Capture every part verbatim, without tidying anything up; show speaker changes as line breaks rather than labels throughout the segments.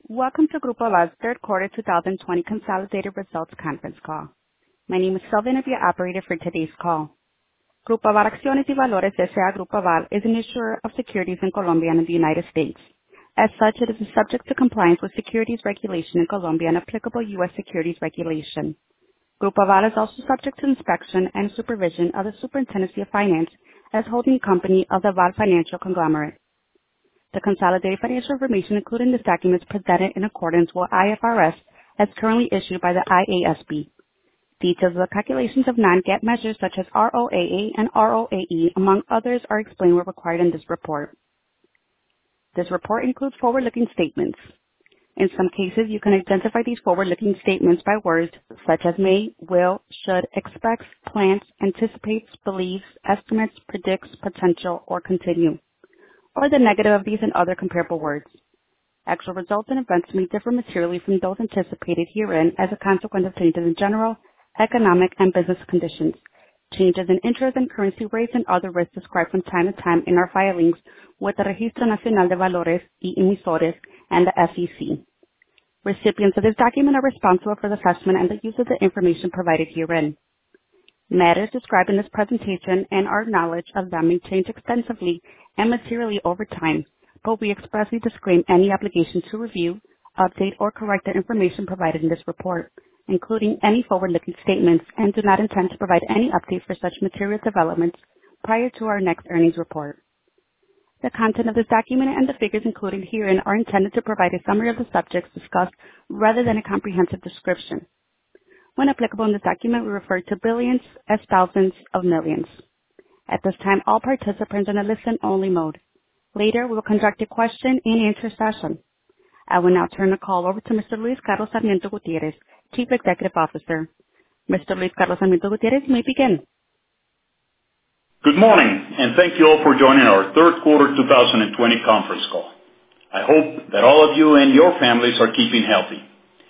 Welcome to Grupo Aval's third quarter two thousand twenty consolidated results conference call. My name is Sylvia and I'll be your operator for today's call. Grupo Aval Acciones y Valores S A Grupo Aval is an issuer of securities in Colombia and in the United States. As such, it is subject to compliance with securities regulation in Colombia and applicable U S securities regulation. Grupo Aval is also subject to inspection and supervision of the Superintendency of Finance as holding company of the Aval Financial Conglomerate. The consolidated financial information included in this document is presented in accordance with I F R S as currently issued by the I A S B. Details of the calculations of non-GAAP measures such as R O A A and R O A E, among others, are explained where required in this report. This report includes forward-looking statements. In some cases, you can identify these forward-looking statements by words such as may, will, should, expects, plans, anticipates, believes, estimates, predicts, potential, or continue, or the negative of these and other comparable words. Actual results and events may differ materially from those anticipated herein as a consequence of changes in general, economic, and business conditions, changes in interest and currency rates, and other risks described from time to time in our filings with the Registro Nacional de Valores y Emisores and the S E C. Recipients of this document are responsible for the assessment and the use of the information provided herein. Matters described in this presentation and our knowledge of them may change extensively and materially over time, but we expressly disclaim any obligation to review, update, or correct the information provided in this report, including any forward-looking statements, and do not intend to provide any update for such material developments prior to our next earnings report. The content of this document and the figures included herein are intended to provide a summary of the subjects discussed rather than a comprehensive description. When applicable in this document, we refer to billions as thousands of millions. At this time, all participants are in a listen-only mode. Later, we will conduct a question-and-answer session. I will now turn the call over to Mister Luis Carlos Sarmiento Gutierrez, Chief Executive Officer. Mister Luis Carlos Sarmiento Gutierrez, you may begin.
Good morning, and thank you all for joining our third quarter two thousand twenty conference call. I hope that all of you and your families are keeping healthy.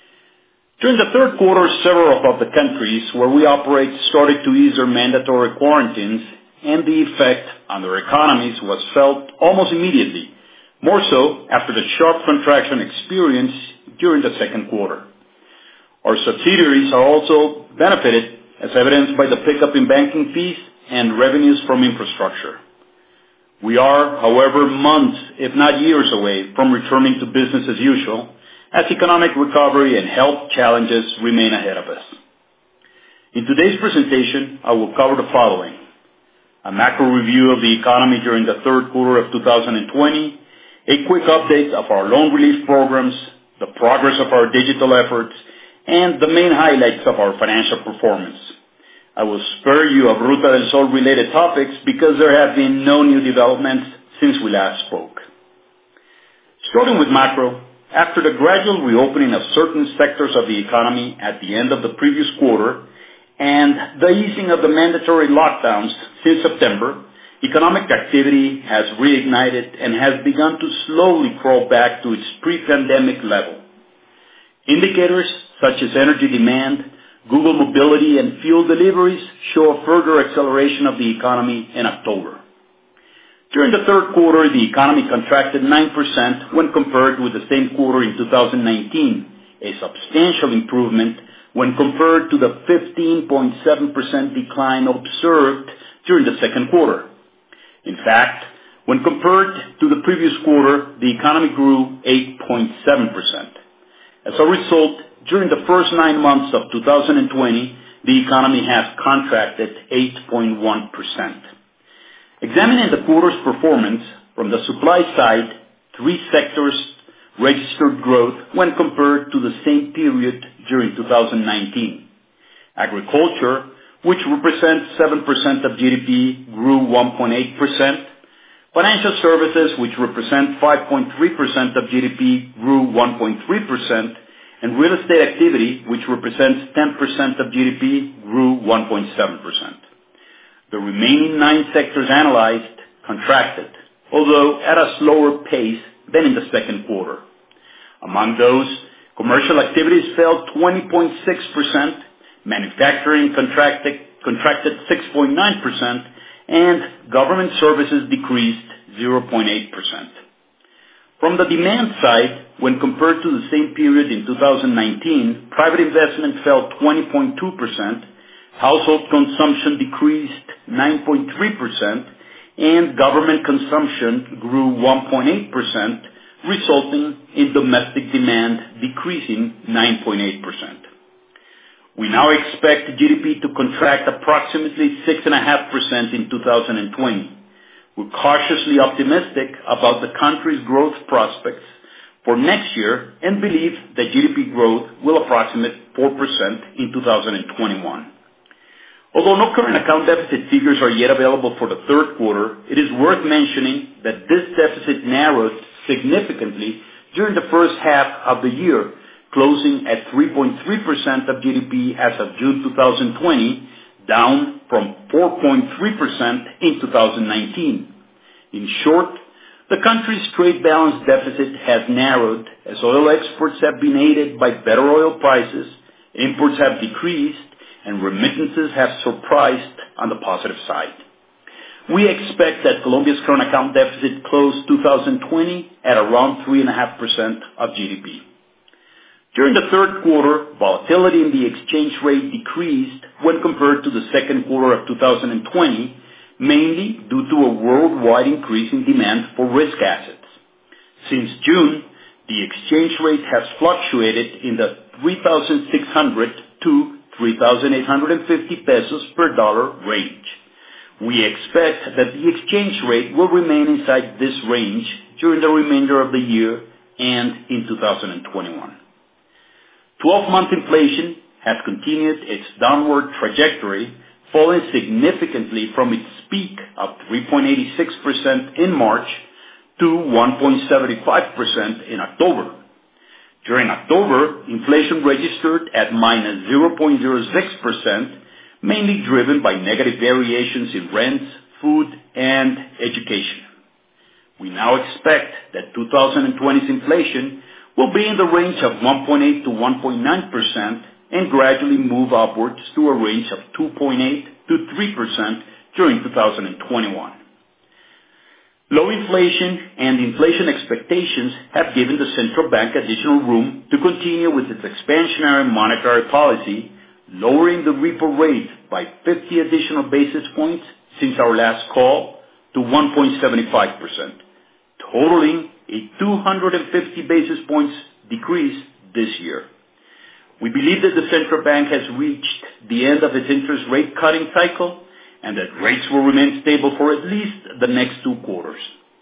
During the third quarter, several of the countries where we operate started to ease their mandatory quarantines, and the effect on their economies was felt almost immediately, more so after the sharp contraction experienced during the second quarter. Our subsidiaries are also benefited, as evidenced by the pickup in banking fees and revenues from infrastructure. We are, however, months, if not years away from returning to business as usual, as economic recovery and health challenges remain ahead of us. In today's presentation, I will cover the following: a macro review of the economy during the third quarter of two thousand twenty, a quick update of our loan relief programs, the progress of our digital efforts, and the main highlights of our financial performance. I will spare you of Ruta del Sol related topics because there have been no new developments since we last spoke. Starting with macro, after the gradual reopening of certain sectors of the economy at the end of the previous quarter and the easing of the mandatory lockdowns since September, economic activity has reignited and has begun to slowly crawl back to its pre-pandemic level. Indicators such as energy demand, Google mobility, and fuel deliveries show a further acceleration of the economy in October. During the third quarter, the economy contracted nine percent when compared with the same quarter in two thousand nineteen, a substantial improvement when compared to the fifteen point seven percent decline observed during the second quarter. In fact, when compared to the previous quarter, the economy grew eight point seven percent. As a result, during the first nine months of two thousand twenty, the economy has contracted eight point one percent. Examining the quarter's performance from the supply side, three sectors registered growth when compared to the same period during two thousand nineteen. Agriculture, which represents seven percent of G D P, grew one point eight percent. Financial services, which represent five point three percent of G D P, grew one point three percent. And real estate activity, which represents ten percent of G D P, grew one point seven percent. The remaining nine sectors analyzed contracted, although at a slower pace than in the second quarter. Among those, commercial activities fell twenty point six percent, manufacturing contracted, contracted six point nine percent, and government services decreased zero point eight percent. From the demand side, when compared to the same period in two thousand nineteen, private investment fell twenty point two percent, household consumption decreased nine point three percent, and government consumption grew one point eight percent, resulting in domestic demand decreasing nine point eight percent. We now expect G D P to contract approximately six point five percent in two thousand twenty. We're cautiously optimistic about the country's growth prospects for next year and believe that G D P growth will approximate four percent in two thousand twenty-one. Although no current account deficit figures are yet available for the third quarter, it is worth mentioning that this deficit narrowed significantly during the first half of the year, closing at three point three percent of G D P as of June two thousand twenty, down from four point three percent in two thousand nineteen. In short, the country's trade balance deficit has narrowed as oil exports have been aided by better oil prices, imports have decreased, and remittances have surprised on the positive side. We expect that Colombia's current account deficit closed two thousand twenty at around three point five percent of G D P. During the third quarter, volatility in the exchange rate decreased when compared to the second quarter of two thousand twenty, mainly due to a worldwide increase in demand for risk assets. Since June, the exchange rate has fluctuated in the three thousand six hundred to three thousand eight hundred fifty pesos per dollar range. We expect that the exchange rate will remain inside this range during the remainder of the year and in two thousand twenty-one. twelve-month inflation has continued its downward trajectory, falling significantly from its peak of three point eight six percent in March to one point seven five percent in October. During October, inflation registered at minus zero point zero six percent, mainly driven by negative variations in rents, food, and education. We now expect that two thousand twenty's inflation will be in the range of one point eight to one point nine percent and gradually move upwards to a range of two point eight to three percent during two thousand twenty-one. Low inflation and inflation expectations have given the central bank additional room to continue with its expansionary monetary policy, lowering the repo rate by fifty additional basis points since our last call to one point seven five percent, totaling a two hundred fifty basis points decrease this year. We believe that the central bank has reached the end of its interest rate cutting cycle and that rates will remain stable for at least the next two quarters.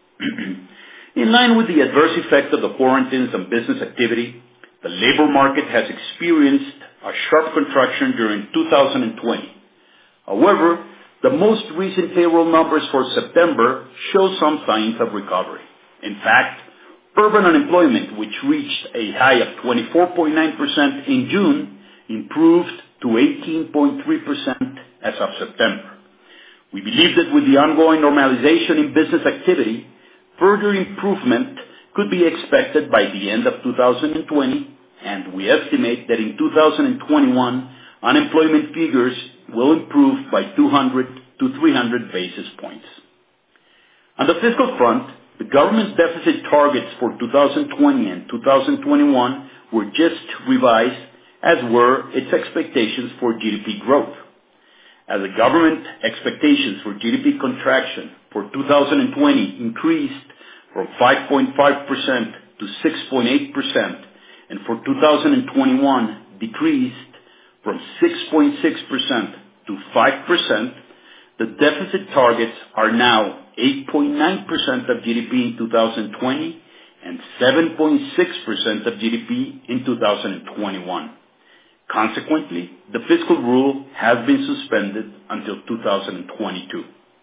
In line with the adverse effect of the quarantines on business activity, the labor market has experienced a sharp contraction during two thousand twenty. However, the most recent payroll numbers for September show some signs of recovery. In fact, urban unemployment, which reached a high of twenty-four point nine percent in June, improved to eighteen point three percent as of September. We believe that with the ongoing normalization in business activity, further improvement could be expected by the end of two thousand twenty, and we estimate that in two thousand twenty-one, unemployment figures will improve by two hundred to three hundred basis points. On the fiscal front, the government's deficit targets for two thousand twenty and two thousand twenty-one were just revised, as were its expectations for G D P growth. As the government expectations for G D P contraction for two thousand twenty increased from five point five percent to six point eight percent, and for two thousand twenty-one decreased from six point six percent to five percent, the deficit targets are now eight point nine percent of G D P in two thousand twenty and seven point six percent of G D P in two thousand twenty-one. Consequently, the fiscal rule has been suspended until two thousand twenty-two.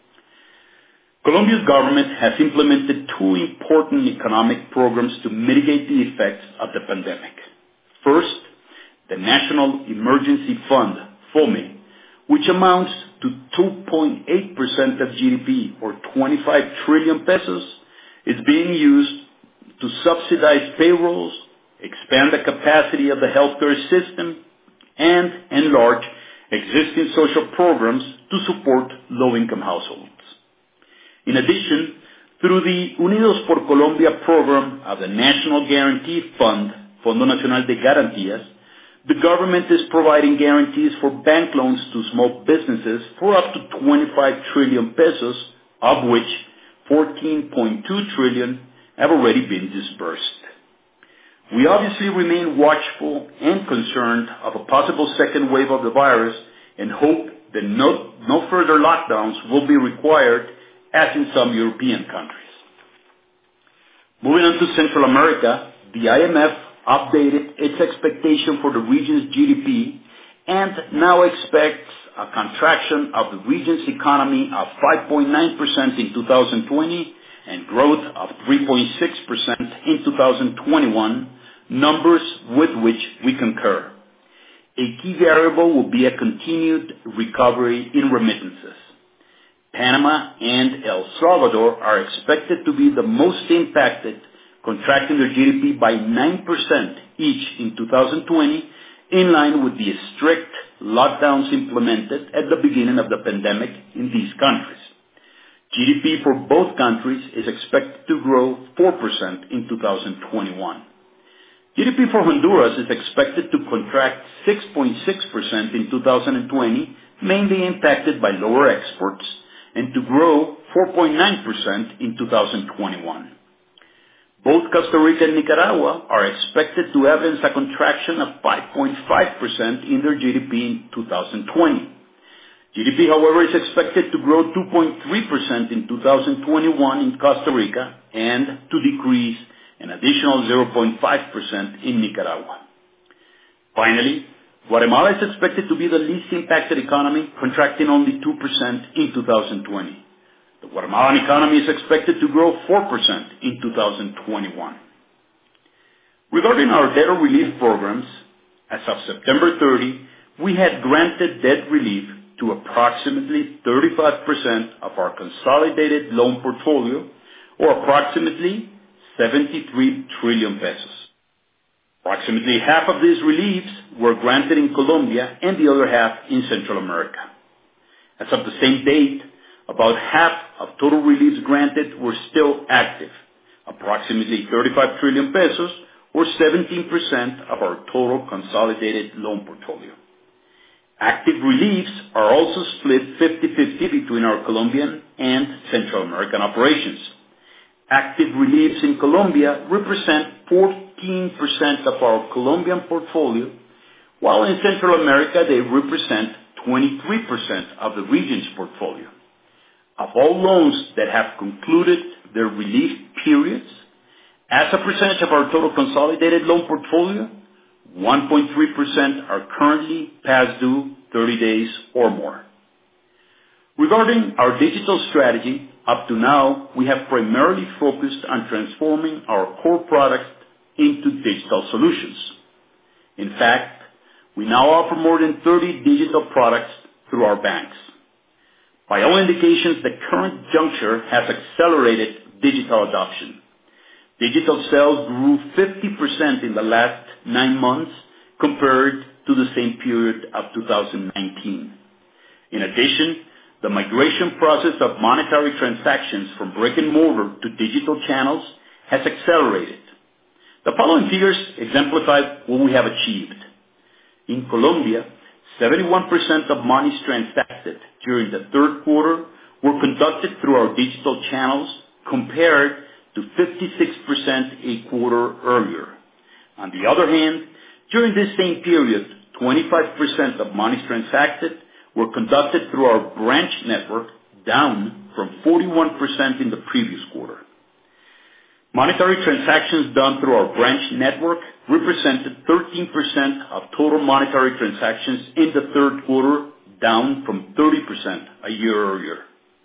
Colombia's government has implemented two important economic programs to mitigate the effects of the pandemic. First, the National Emergency Fund, FOME, which amounts to two point eight percent of G D P or twenty-five trillion pesos, is being used to subsidize payrolls, expand the capacity of the healthcare system, and enlarge existing social programs to support low-income households. In addition, Through the Unidos por Colombia program of the National Guarantee Fund, Fondo Nacional de Garantías, the government is providing guarantees for bank loans to small businesses for up to twenty-five trillion pesos, of which fourteen point two trillion have already been disbursed. We obviously remain watchful and concerned of a possible second wave of the virus and hope that no, no further lockdowns will be required, as in some European countries. Moving on to Central America, the I M F updated its expectation for the region's G D P and now expects a contraction of the region's economy of five point nine percent in two thousand twenty and growth of three point six percent in two thousand twenty-one, numbers with which we concur. A key variable will be a continued recovery in remittances. Panama and El Salvador are expected to be the most impacted, contracting their G D P by nine percent each in two thousand twenty, in line with the strict lockdowns implemented at the beginning of the pandemic in these countries. G D P for both countries is expected to grow four percent in two thousand twenty-one. G D P for Honduras is expected to contract six point six percent in two thousand twenty, mainly impacted by lower exports, and to grow four point nine percent in two thousand twenty-one. Both Costa Rica and Nicaragua are expected to evidence a contraction of five point five percent in their G D P in two thousand twenty. G D P, however, is expected to grow two point three percent in two thousand twenty-one in Costa Rica and to decrease an additional zero point five percent in Nicaragua. Finally, Guatemala is expected to be the least impacted economy, contracting only two percent in two thousand twenty. The Guatemalan economy is expected to grow four percent in two thousand twenty-one. Regarding our debt relief programs, as of September thirtieth, we had granted debt relief to approximately thirty-five percent of our consolidated loan portfolio, or approximately seventy-three trillion pesos. Approximately half of these reliefs were granted in Colombia and the other half in Central America. As of the same date, about half of total reliefs granted were still active, approximately thirty-five trillion pesos, or seventeen percent of our total consolidated loan portfolio. Active reliefs are also split fifty-fifty between our Colombian and Central American operations. Active reliefs in Colombia represent fourteen percent of our Colombian portfolio, while in Central America they represent twenty-three percent of the region's portfolio. Of all loans that have concluded their relief periods, as a percentage of our total consolidated loan portfolio, one point three percent are currently past due thirty days or more. Regarding our digital strategy, up to now, we have primarily focused on transforming our core products into digital solutions. In fact, we now offer more than thirty digital products through our banks. By all indications, the current juncture has accelerated digital adoption. Digital sales grew fifty percent in the last nine months compared to the same period of two thousand nineteen. In addition, the migration process of monetary transactions from brick and mortar to digital channels has accelerated. The following figures exemplify what we have achieved. In Colombia, seventy-one percent of monies transacted during the third quarter were conducted through our digital channels compared to fifty-six percent a quarter earlier. On the other hand, during this same period, twenty-five percent of monies transacted were conducted through our branch network, down from forty-one percent in the previous quarter. Monetary transactions done through our branch network represented thirteen percent of total monetary transactions in the third quarter, down from thirty percent a year earlier.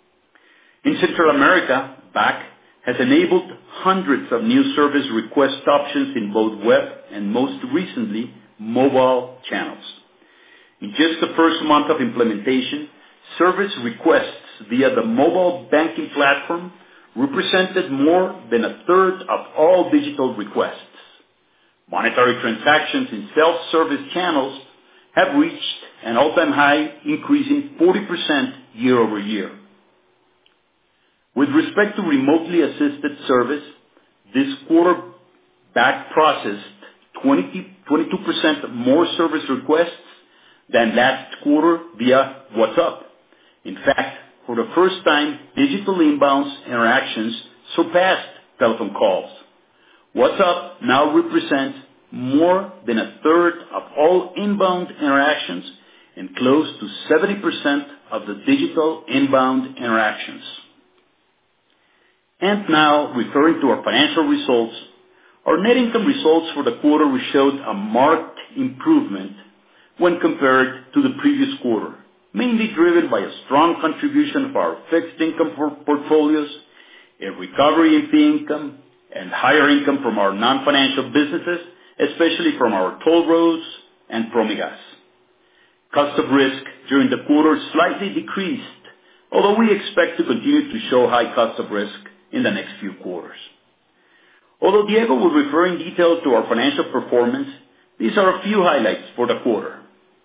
In Central America, B A C has enabled hundreds of new service request options in both web and, most recently, mobile channels. In just the first month of implementation, service requests via the mobile banking platform represented more than a third of all digital requests. Monetary transactions in self-service channels have reached an all-time high, increasing forty percent year over year. With respect to remotely assisted service, this quarter back processed twenty, twenty-two percent more service requests than last quarter via WhatsApp. In fact, for the first time, digital inbound interactions surpassed telephone calls. WhatsApp now represents more than a third of all inbound interactions and close to seventy percent of the digital inbound interactions. And now, referring to our financial results, our net income results for the quarter showed a marked improvement when compared to the previous quarter, mainly driven by a strong contribution of our fixed income portfolios, a recovery in fee income, and higher income from our non-financial businesses, especially from our toll roads and Promigas. Cost of risk during the quarter slightly decreased, although we expect to continue to show high cost of risk in the next few quarters. Although Diego will refer in detail to our financial performance, these are a few highlights for the quarter.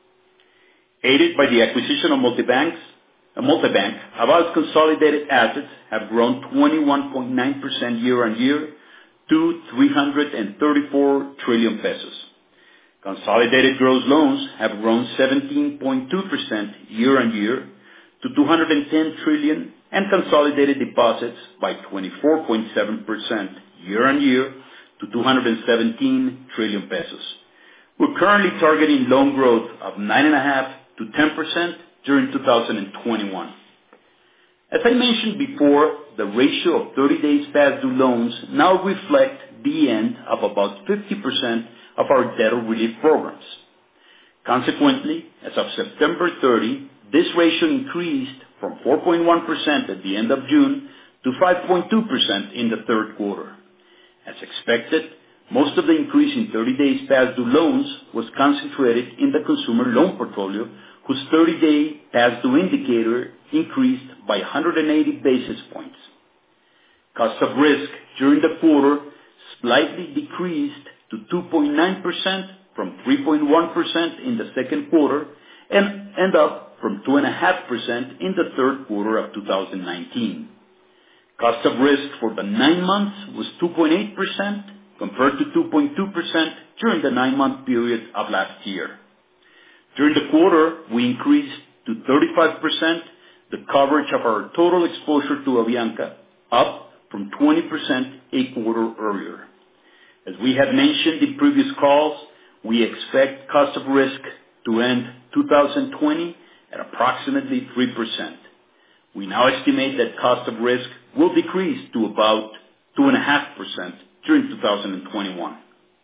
Aided by the acquisition of Multibanks, a Multibank, Aval's consolidated assets have grown twenty-one point nine percent year-on-year to three hundred thirty-four trillion pesos. Consolidated gross loans have grown seventeen point two percent year-on-year to two hundred ten trillion, and consolidated deposits by twenty-four point seven percent year-on-year to two hundred seventeen trillion pesos. We're currently targeting loan growth of nine point five to ten percent during two thousand twenty-one. As I mentioned before, the ratio of thirty days past due loans now reflect the end of about fifty percent of our debt relief programs. Consequently, as of September thirtieth, this ratio increased from four point one percent at the end of June to five point two percent in the third quarter. As expected, most of the increase in thirty days past due loans was concentrated in the consumer loan portfolio, whose thirty-day past due indicator increased by one hundred eighty basis points. Cost of risk during the quarter slightly decreased to two point nine percent from three point one percent in the second quarter and end up from two point five percent in the third quarter of two thousand nineteen. Cost of risk for the nine months was two point eight percent compared to two point two percent during the nine-month period of last year. During the quarter, we increased to thirty-five percent the coverage of our total exposure to Avianca, up from twenty percent a quarter earlier. As we had mentioned in previous calls, we expect cost of risk to end two thousand twenty at approximately three percent. We now estimate that cost of risk will decrease to about two point five percent during two thousand twenty-one.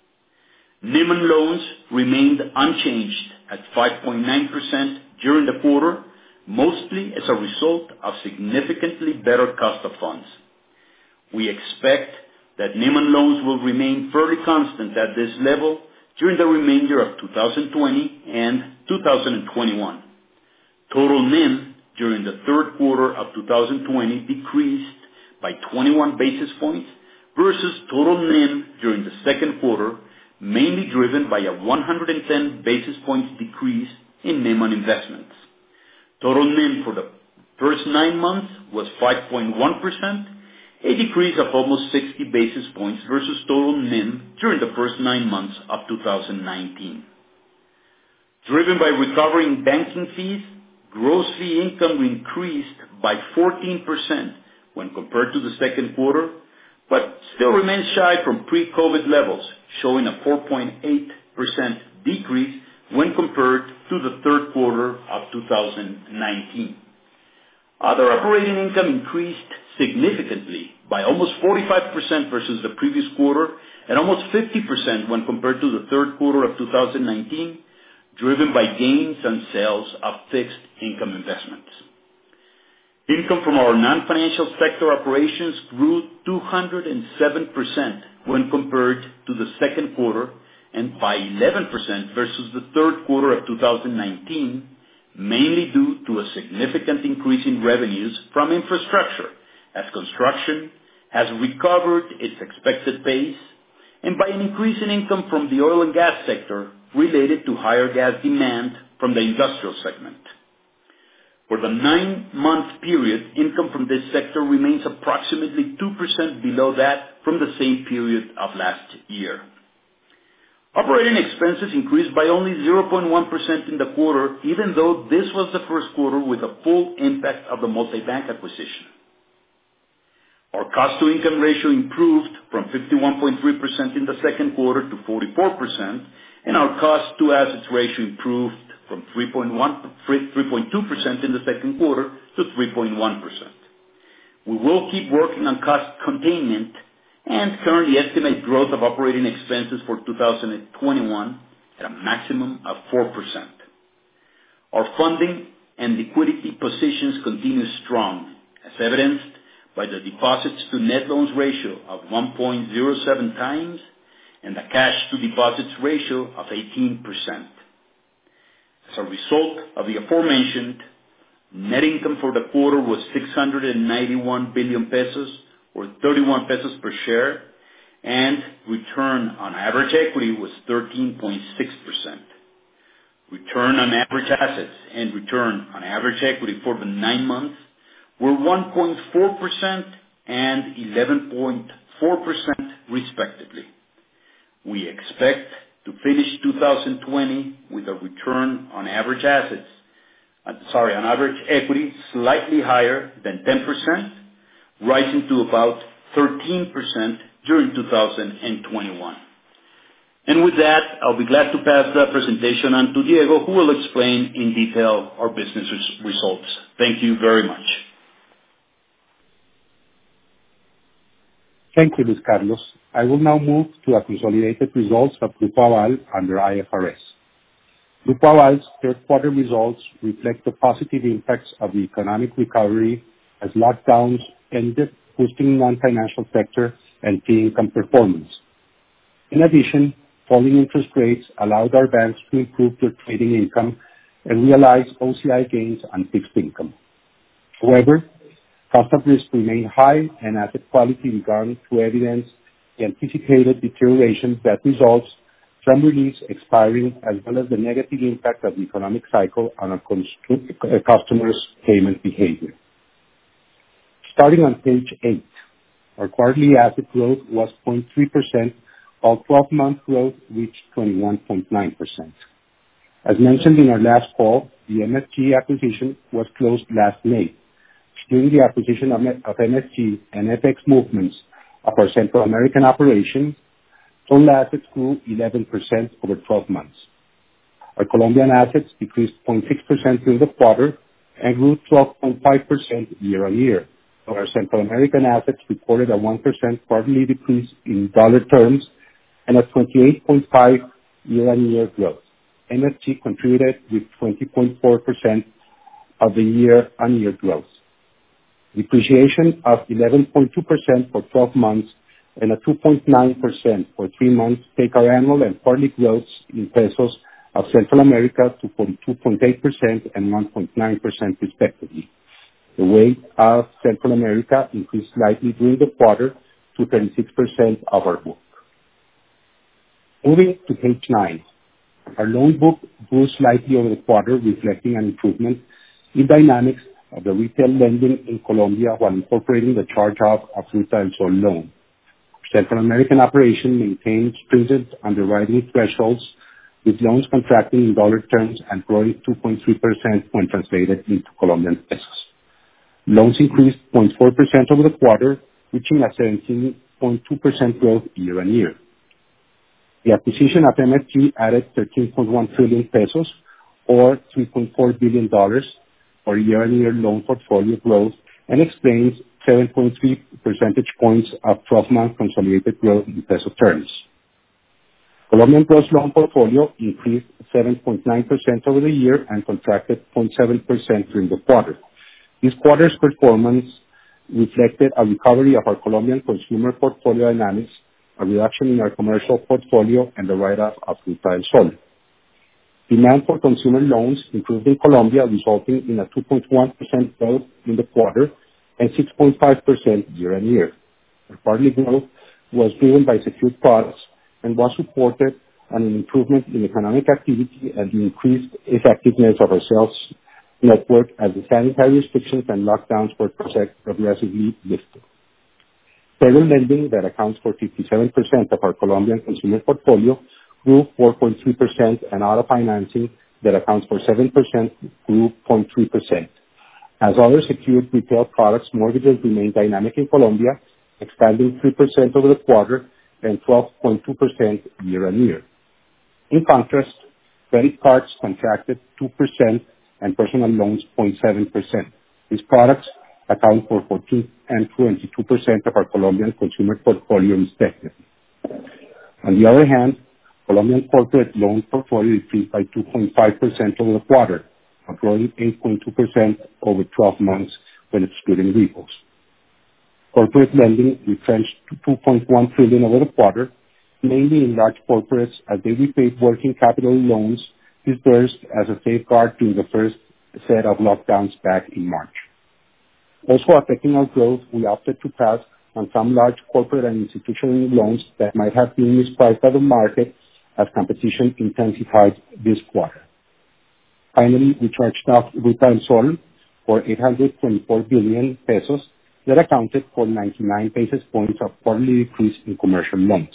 N I M on loans remained unchanged at five point nine percent during the quarter, mostly as a result of significantly better cost of funds. We expect that N I M on loans will remain fairly constant at this level during the remainder of two thousand twenty and two thousand twenty-one. Total N I M during the third quarter of two thousand twenty decreased by twenty-one basis points versus total N I M during the second quarter, mainly driven by a one hundred ten basis points decrease in N I M on investments. Total N I M for the first nine months was five point one percent, a decrease of almost sixty basis points versus total N I M during the first nine months of two thousand nineteen. Driven by recovering banking fees, gross fee income increased by fourteen percent when compared to the second quarter, but still remains shy from pre-COVID levels, showing a four point eight percent decrease when compared to the third quarter of two thousand nineteen. Other operating income increased significantly by almost forty-five percent versus the previous quarter and almost fifty percent when compared to the third quarter of two thousand nineteen, driven by gains on sales of fixed income investments. Income from our non-financial sector operations grew two hundred seven percent when compared to the second quarter and by eleven percent versus the third quarter of two thousand nineteen, mainly due to a significant increase in revenues from infrastructure, as construction has recovered its expected pace, and by an increase in income from the oil and gas sector related to higher gas demand from the industrial segment. For the nine-month period, income from this sector remains approximately two percent below that from the same period of last year. Operating expenses increased by only zero point one percent in the quarter, even though this was the first quarter with the full impact of the multibank acquisition. Our cost-to-income ratio improved from fifty-one point three percent in the second quarter to forty-four percent, and our cost-to-assets ratio improved from three point two percent in the second quarter to three point one percent. We will keep working on cost containment and currently estimate growth of operating expenses for two thousand twenty-one at a maximum of four percent. Our funding and liquidity positions continue strong, as evidenced by the deposits to net loans ratio of one point zero seven times and the cash to deposits ratio of eighteen percent. As a result of the aforementioned, net income for the quarter was six hundred ninety-one billion pesos, or thirty-one pesos per share, and return on average equity was thirteen point six percent. Return on average assets and return on average equity for the nine months were one point four percent and eleven point four percent respectively. We expect to finish two thousand twenty with a return on average assets, uh, sorry, on average equity slightly higher than ten percent, rising to about thirteen percent during two thousand twenty-one. And with that, I'll be glad to pass the presentation on to Diego, who will explain in detail our business results. Thank you very much.
Thank you, Luis Carlos. I will now move to our consolidated results of Grupo Aval under I F R S. Grupo Aval's third quarter results reflect the positive impacts of the economic recovery as lockdowns ended, boosting non-financial sector and fee income performance. In addition, falling interest rates allowed our banks to improve their trading income and realize O C I gains on fixed income. However, cost of risk remained high and asset quality began to evidence the anticipated deterioration that results from reliefs expiring, as well as the negative impact of the economic cycle on our customers' payment behavior. Starting on page eight, our quarterly asset growth was zero point three percent, while twelve-month growth reached twenty-one point nine percent. As mentioned in our last call, the M F G acquisition was closed last May. During the acquisition of M F G and F X movements of our Central American operations, total assets grew eleven percent over twelve months. Our Colombian assets decreased zero point six percent during the quarter and grew twelve point five percent year-on-year. Our Central American assets recorded a one percent quarterly decrease in dollar terms and a twenty-eight point five percent year-on-year growth. M F G contributed with twenty point four percent of the year-on-year growth. Depreciation of eleven point two percent for twelve months and a two point nine percent for three months take our annual and quarterly growths in pesos of Central America to forty-two point eight percent and one point nine percent respectively. The weight of Central America increased slightly during the quarter to thirty-six percent of our book. Moving to page nine, our loan book grew slightly over the quarter, reflecting an improvement in dynamics of the retail lending in Colombia while incorporating the charge-off of Ruta del Sol loan. Central American operation maintained stringent underwriting thresholds, with loans contracting in dollar terms and growing two point three percent when translated into Colombian pesos. Loans increased zero point four percent over the quarter, reaching a seventeen point two percent growth year-on-year. The acquisition of M F G added thirteen point one trillion pesos, or three point four billion dollars, for year-on-year loan portfolio growth, and explains seven point three percentage points of twelve-month consolidated growth in peso terms. Colombian gross loan portfolio increased seven point nine percent over the year and contracted zero point seven percent during the quarter. This quarter's performance reflected a recovery of our Colombian consumer portfolio dynamics, a reduction in our commercial portfolio, and the write-off of Ruta del Sol. Demand for consumer loans improved in Colombia, resulting in a two point one percent growth in the quarter and six point five percent year-on-year. Our quarterly growth was driven by secured products and was supported on an improvement in economic activity and the increased effectiveness of our sales network as the sanitary restrictions and lockdowns were progressively lifted. Federal lending, that accounts for fifty-seven percent of our Colombian consumer portfolio, grew four point three percent, and auto financing, that accounts for seven percent, grew zero point three percent. As other secured retail products, mortgages remained dynamic in Colombia, expanding three percent over the quarter and twelve point two percent year-on-year. In contrast, credit cards contracted two percent and personal loans zero point seven percent. These products account for fourteen and twenty-two percent of our Colombian consumer portfolio respectively. On the other hand, Colombian corporate loan portfolio decreased by two point five percent over the quarter, growing eight point two percent over twelve months when excluding repos. Corporate lending retrenched to two point one trillion dollars over the quarter, mainly in large corporates as they repaid working capital loans disbursed as a safeguard during the first set of lockdowns back in March. Also affecting our growth, we opted to pass on some large corporate and institutional loans that might have been mispriced by the market as competition intensified this quarter. Finally, we charged off Ruta del Sol for eight hundred twenty-four billion pesos that accounted for ninety-nine basis points of quarterly decrease in commercial loans.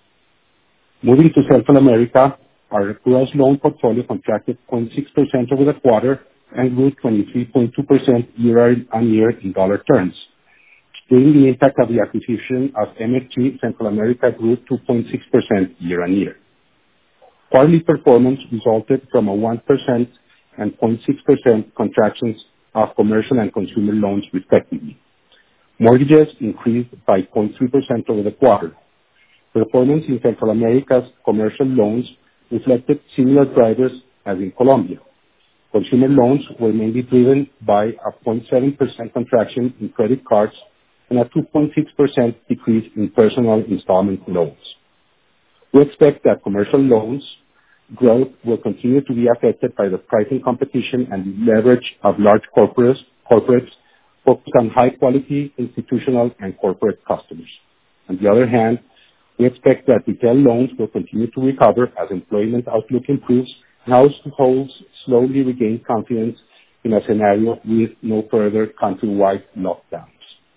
Moving to Central America, our gross loan portfolio contracted zero point six percent over the quarter and grew twenty-three point two percent year-on-year in dollar terms. Excluding the impact of the acquisition of M F G, Central America grew two point six percent year-on-year. Quarterly performance resulted from a one percent and zero point six percent contractions of commercial and consumer loans respectively. Mortgages increased by zero point three percent over the quarter. Performance in Central America's commercial loans reflected similar drivers as in Colombia. Consumer loans were mainly driven by a zero point seven percent contraction in credit cards and a two point six percent decrease in personal installment loans. We expect that commercial loans growth will continue to be affected by the pricing competition and the leverage of large corporates, corporates focused on high-quality institutional and corporate customers. On the other hand, we expect that retail loans will continue to recover as employment outlook improves and households slowly regain confidence in a scenario with no further countrywide lockdowns.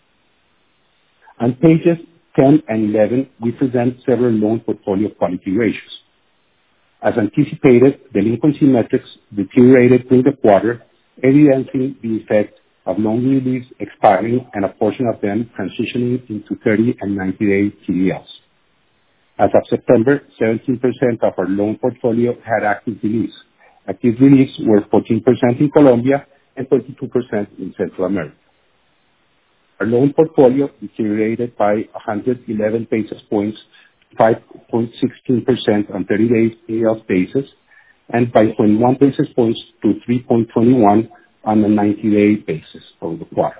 On pages ten and eleven, we present several loan portfolio quality ratios. As anticipated, delinquency metrics deteriorated during the quarter, evidencing the effect of loan reliefs expiring and a portion of them transitioning into thirty and ninety-day T D Ls. As of September, seventeen percent of our loan portfolio had active reliefs. Active reliefs were fourteen percent in Colombia and twenty-two percent in Central America. Our loan portfolio deteriorated by one hundred eleven basis points, five point one six percent on thirty-day P D L basis, and by twenty-one basis points to three point two one on a ninety-day basis over the quarter.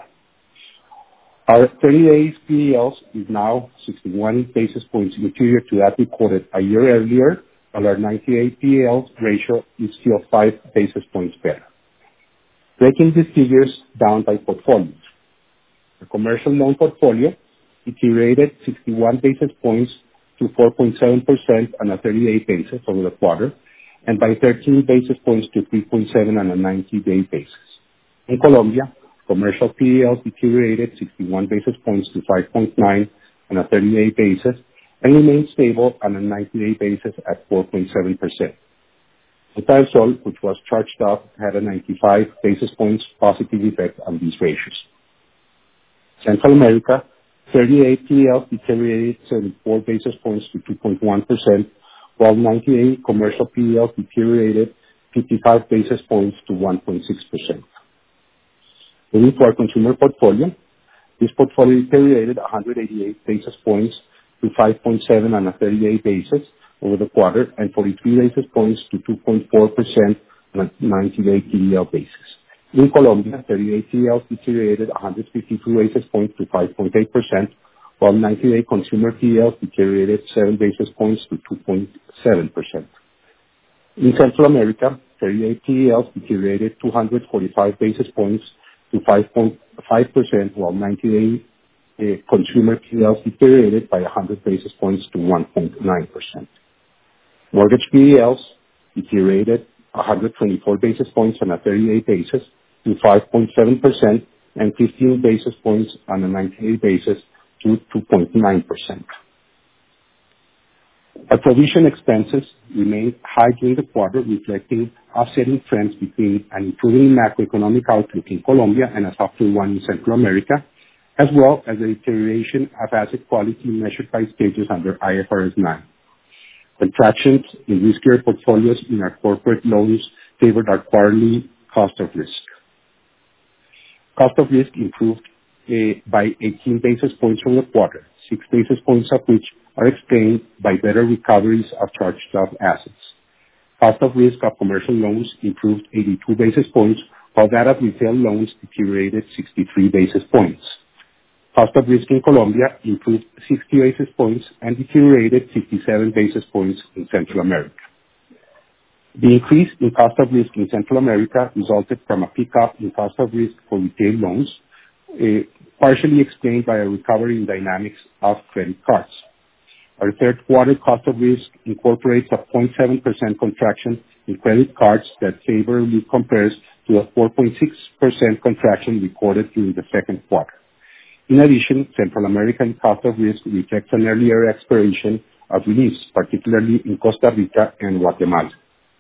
Our thirty-day P D Ls is now sixty-one basis points inferior to that recorded a year earlier, while our ninety-day P D L ratio is still five basis points better. Breaking these figures down by portfolios. The commercial loan portfolio deteriorated sixty-one basis points to four point seven percent on a thirty-day basis over the quarter, and by thirteen basis points to three point seven on a ninety-day basis. In Colombia, commercial P D Ls deteriorated sixty-one basis points to five point nine on a thirty-day basis and remained stable on a ninety-day basis at four point seven percent. Ruta del Sol, which was charged off, had a ninety-five basis points positive effect on these ratios. Central America, thirty-day P D Ls deteriorated seventy-four basis points to two point one percent, while ninety-day commercial P D Ls deteriorated fifty-five basis points to one point six percent. Moving to our consumer portfolio, this portfolio deteriorated one hundred eighty-eight basis points to five point seven on a thirty-day basis over the quarter and forty-three basis points to two point four percent on a ninety-day P D L basis. In Colombia, thirty-day P D Ls deteriorated one hundred fifty-two basis points to five point eight percent, while ninety-day consumer P D Ls deteriorated seven basis points to two point seven percent. In Central America, thirty-day P D Ls deteriorated two hundred forty-five basis points to five point five percent, while ninety-day uh, consumer P D Ls deteriorated by one hundred basis points to one point nine percent. Mortgage P D Ls deteriorated one hundred twenty-four basis points on a thirty-day basis to five point seven percent and fifteen basis points on a ninety-day basis to two point nine percent. Our provision expenses remained high during the quarter, reflecting offsetting trends between an improving macroeconomic outlook in Colombia and a softer one in Central America, as well as the deterioration of asset quality measured by stages under I F R S nine. Contractions in riskier portfolios in our corporate loans favored our quarterly cost of risk. Cost of risk improved uh, by eighteen basis points from the quarter, six basis points of which are explained by better recoveries of charged-off assets. Cost of risk of commercial loans improved eighty-two basis points, while that of retail loans deteriorated sixty-three basis points. Cost of risk in Colombia improved sixty basis points and deteriorated fifty-seven basis points in Central America. The increase in cost of risk in Central America resulted from a pickup in cost of risk for retail loans, uh, partially explained by a recovery in dynamics of credit cards. Our third quarter cost of risk incorporates a zero point seven percent contraction in credit cards that favorably compares to a four point six percent contraction recorded during the second quarter. In addition, Central American cost of risk reflects an earlier expiration of reliefs, particularly in Costa Rica and Guatemala.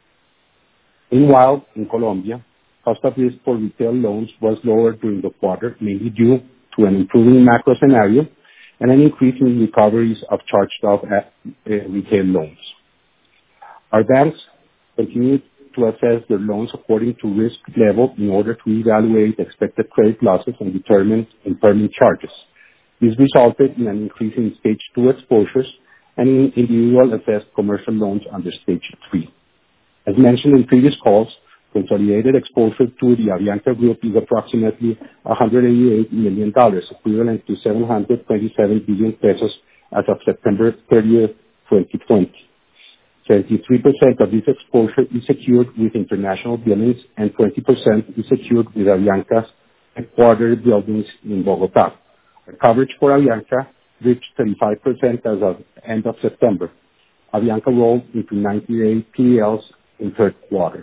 Meanwhile, in Colombia, cost of risk for retail loans was lower during the quarter, mainly due to an improving macro scenario and an increase in recoveries of charged-off uh, retail loans. Our banks continue to assess their loans according to risk level in order to evaluate expected credit losses and determine impairment charges. This resulted in an increase in stage two exposures and in individual assessed commercial loans under stage three. As mentioned in previous calls, consolidated exposure to the Avianca Group is approximately one hundred eighty-eight million dollars, equivalent to seven hundred twenty-seven billion pesos as of September thirtieth, twenty twenty. seventy-three percent of this exposure is secured with international buildings and twenty percent is secured with Avianca's headquarters buildings in Bogotá. The coverage for Avianca reached thirty-five percent as of end of September. Avianca rolled into ninety-eight P Ls in third quarter.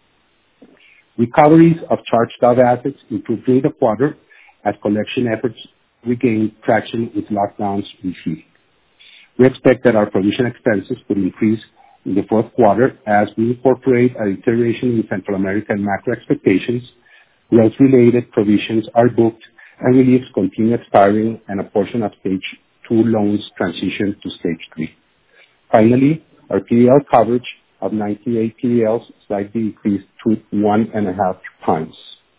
Recoveries of charged-off assets improved during the quarter as collection efforts regained traction with lockdowns receding. We expect that our provision expenses will increase in the fourth quarter as we incorporate a deterioration in Central American macro expectations, growth-related provisions are booked, and reliefs continue expiring, and a portion of stage two loans transition to stage three. Finally, our P L coverage of ninety-eight P Ls slightly decreased to one and a half times.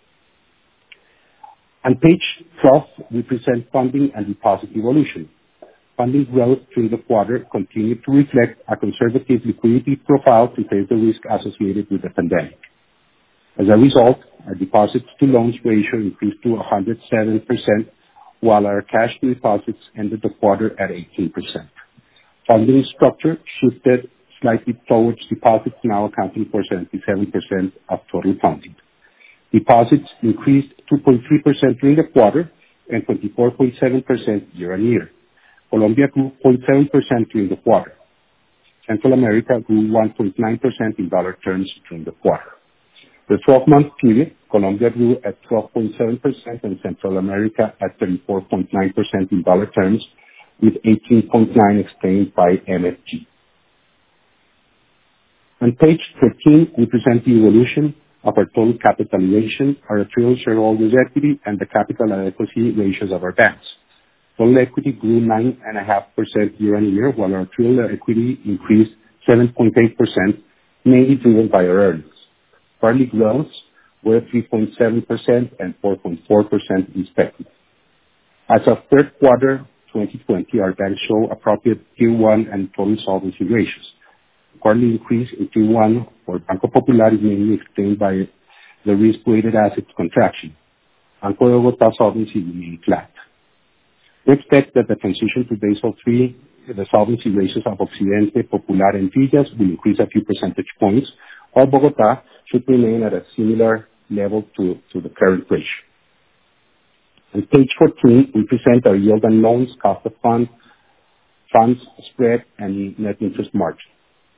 On page twelve, we present funding and deposit evolution. Funding growth during the quarter continued to reflect a conservative liquidity profile to face the risk associated with the pandemic. As a result, our deposits to loans ratio increased to one hundred seven percent, while our cash to deposits ended the quarter at eighteen percent. Funding structure shifted slightly towards deposits, now accounting for seventy-seven percent of total funding. Deposits increased two point three percent during the quarter and twenty-four point seven percent year-on-year. Colombia grew zero point seven percent during the quarter. Central America grew one point nine percent in dollar terms during the quarter. The twelve-month period, Colombia grew at twelve point seven percent and Central America at thirty-four point nine percent in dollar terms, with eighteen point nine percent explained by M F G. On page thirteen, we present the evolution of our total capitalization, our attributable shareholders' equity, and the capital adequacy ratios of our banks. Total equity grew nine point five percent year-on-year, while our attributable equity increased seven point eight percent, mainly driven by our earnings. Quarterly growths were three point seven percent and four point four percent respectively. As of third quarter twenty twenty, our banks show appropriate Tier one and total solvency ratios. Quarterly increase in Tier one for Banco Popular is mainly explained by the risk-weighted assets contraction. Banco de Bogotá solvency remained flat. We expect that the transition to Basel three, the solvency ratios of Occidente, Popular, and Villas will increase a few percentage points, while Bogotá should remain at a similar level to, to the current ratio. On page fourteen, we present our yield on loans, cost of funds, funds spread, and net interest margin.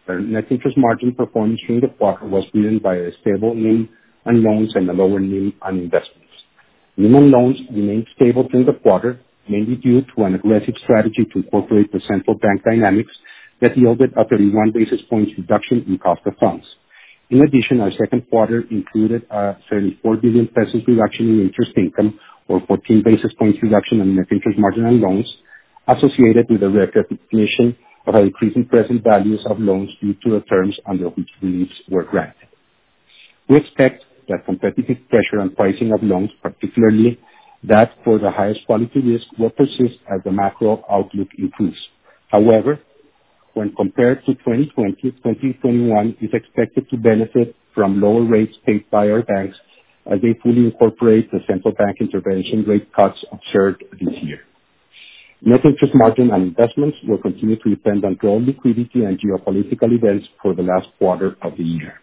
Our net interest margin performance during the quarter was driven by a stable N I M on loans and a lower N I M on investments. N I M on loans remained stable during the quarter, mainly due to an aggressive strategy to incorporate the central bank dynamics that yielded a thirty-one basis points reduction in cost of funds. In addition, our second quarter included a seventy-four billion pesos reduction in interest income, or fourteen basis points reduction in net interest margin on loans, associated with the recognition of an increase in present values of loans due to the terms under which reliefs were granted. We expect that competitive pressure on pricing of loans, particularly that for the highest quality risk, will persist as the macro outlook improves. However, when compared to twenty twenty, twenty twenty-one is expected to benefit from lower rates paid by our banks as they fully incorporate the central bank intervention rate cuts observed this year. Net interest margin on investments will continue to depend on growing liquidity and geopolitical events for the last quarter of the year.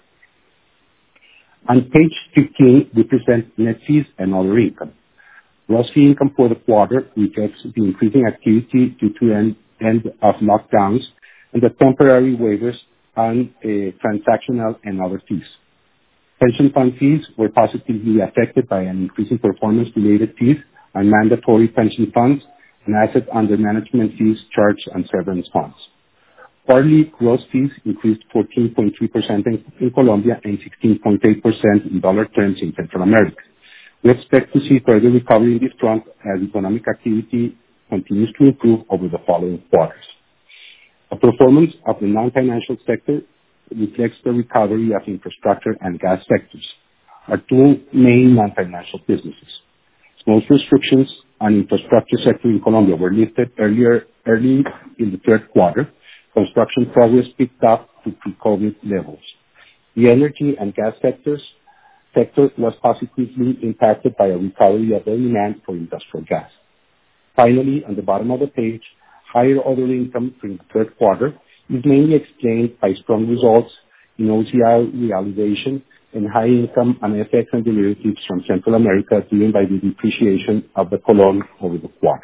On page fifteen, we present net fees and other income. Gross fee income for the quarter reflects the increasing activity due to end, end of lockdowns and the temporary waivers on uh, transactional and other fees. Pension fund fees were positively affected by an increase in performance-related fees on mandatory pension funds and asset under management fees charged on severance funds. Quarterly gross fees increased fourteen point three percent in, in Colombia and sixteen point eight percent in dollar terms in Central America. We expect to see further recovery in this front as economic activity continues to improve over the following quarters. The performance of the non-financial sector reflects the recovery of infrastructure and gas sectors, our two main non-financial businesses. Most restrictions on infrastructure sector in Colombia were lifted earlier, early in the third quarter. Construction progress picked up to pre-COVID levels. The energy and gas sectors sector was positively impacted by a recovery of the demand for industrial gas. Finally, on the bottom of the page, higher other income during the third quarter is mainly explained by strong results in O C I realization and high income on F X and derivatives from Central America, driven by the depreciation of the colon over the quarter.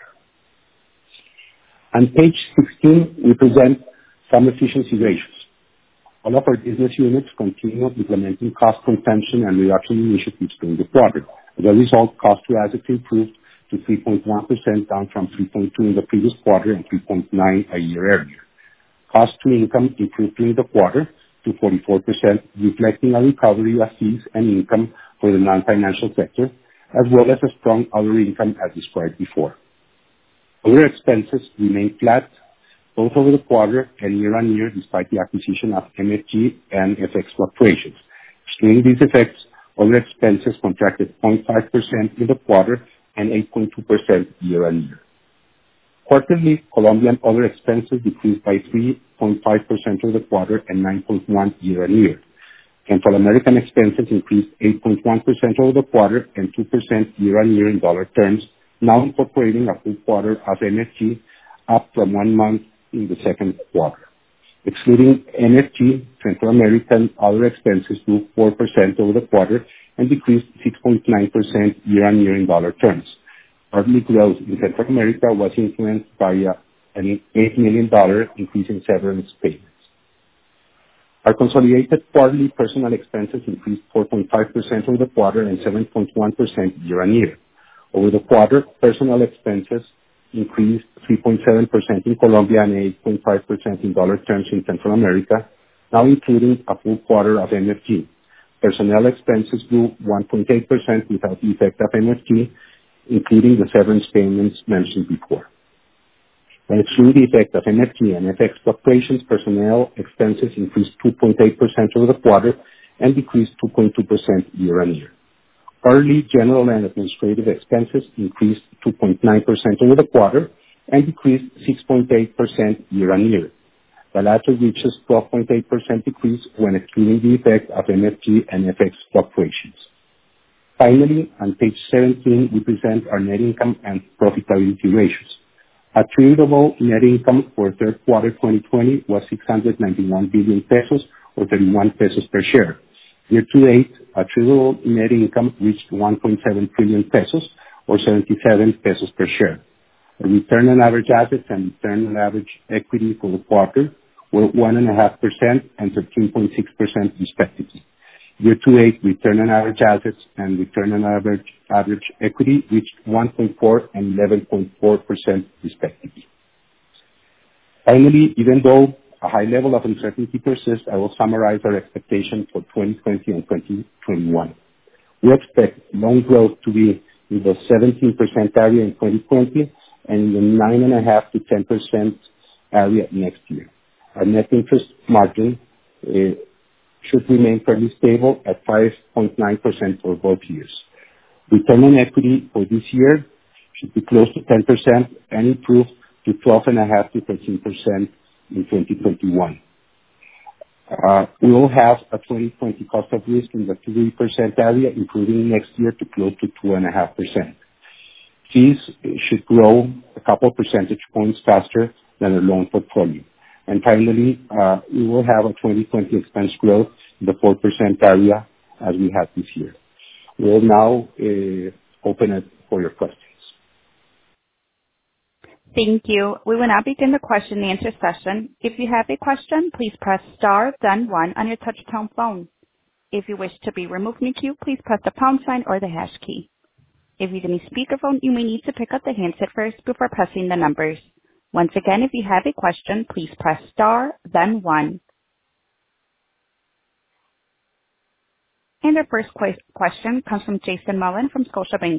On page sixteen, we present some efficiency ratios. All of our business units continue implementing cost contention and reduction initiatives during the quarter. As a result, cost to assets improved to three point one percent, down from three point two in the previous quarter and three point nine a year earlier. Cost to income improved during the quarter to forty-four percent, reflecting a recovery of fees and income for the non-financial sector, as well as a strong other income as described before. Other expenses remained flat both over the quarter and year-on-year, despite the acquisition of M F G and F X fluctuations. Excluding these effects, other expenses contracted zero point five percent in the quarter and eight point two percent year-on-year. Quarterly, Colombian other expenses decreased by three point five percent over the quarter and nine point one percent year-on-year. Central American expenses increased eight point one percent over the quarter and two percent year-on-year in dollar terms, now incorporating a full quarter of M F G, up from one month in the second quarter. Excluding M F G, Central American other expenses grew four percent over the quarter and decreased six point nine percent year-on-year in dollar terms. Quarterly growth in Central America was influenced by uh, an eight million dollars increase in severance payments. Our consolidated quarterly personnel expenses increased four point five percent over the quarter and seven point one percent year-on-year. Over the quarter, personnel expenses increased three point seven percent in Colombia and eight point five percent in dollar terms in Central America, now including a full quarter of M F G. Personnel expenses grew one point eight percent without the effect of M F G, including the severance payments mentioned before. When excluding the effect of M F G and F X fluctuations, personnel expenses increased two point eight percent over the quarter and decreased two point two percent year-on-year. Quarterly general and administrative expenses increased two point nine percent over the quarter and decreased six point eight percent year-on-year. The latter reaches twelve point eight percent decrease when excluding the effect of M F G and F X fluctuations. Finally, on page seventeen, we present our net income and profitability ratios. Attributable net income for third quarter twenty twenty was six hundred ninety-one billion pesos, or thirty-one pesos per share. Year-to-date, attributable net income reached one point seven trillion pesos, or seventy-seven pesos per share. The return on average assets and return on average equity for the quarter were one point five percent and thirteen point six percent respectively. Year-to-date return on average assets and return on average average equity reached one point four and eleven point four percent respectively. Finally, even though a high level of uncertainty persists, I will summarize our expectations for twenty twenty and twenty twenty-one. We expect loan growth to be in the seventeen percent area in twenty twenty and in the nine point five to ten percent area next year. Our net interest margin uh, should remain fairly stable at five point nine percent for both years. Return on equity for this year should be close to ten percent and improve to twelve point five to thirteen percent in twenty twenty-one. Uh, we will have a twenty twenty cost of risk in the three percent area, improving next year to close to two point five percent. Fees should grow a couple percentage points faster than the loan portfolio. And finally, uh, we will have a twenty twenty expense growth in the four percent area as we had this year. We will now uh, open it for your questions.
Thank you. We will now begin the question and answer session. If you have a question, please press star, then one on your touch-tone phone. If you wish to be removed from the queue, please press the pound sign or the hash key. If using a speakerphone, you may need to pick up the handset first before pressing the numbers. Once again, if you have a question, please press star, then one. And our first qu- question comes from Jason Mullen from Scotiabank.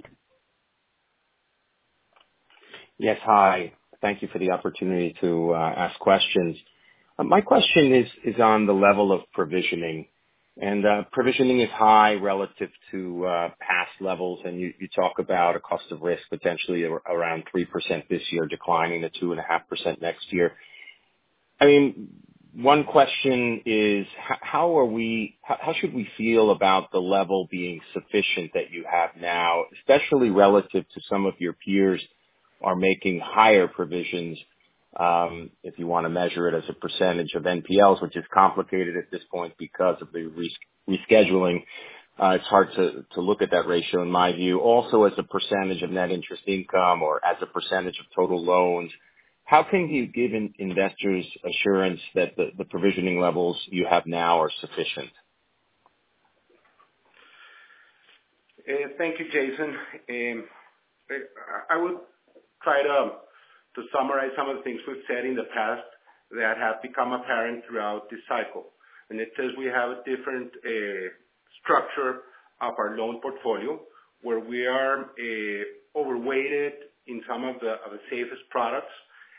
Yes, hi. Thank you for the opportunity to uh, ask questions. Uh, my question is, is on the level of provisioning. And uh, provisioning is high relative to uh, past levels, and you, you talk about a cost of risk potentially around three percent this year, declining to two point five percent next year. I mean, one question is, how are we, how should we feel about the level being sufficient that you have now, especially relative to some of your peers are making higher provisions, um, if you want to measure it as a percentage of N P Ls, which is complicated at this point because of the res- rescheduling. Uh, it's hard to, to look at that ratio in my view. Also as a percentage of net interest income or as a percentage of total loans. How can you give in investors assurance that the, the provisioning levels you have now are sufficient?
Uh, thank you, Jason. Um, I would try to, to summarize some of the things we've said in the past that have become apparent throughout this cycle. And it says we have a different uh, structure of our loan portfolio where we are uh, overweighted in some of the, of the safest products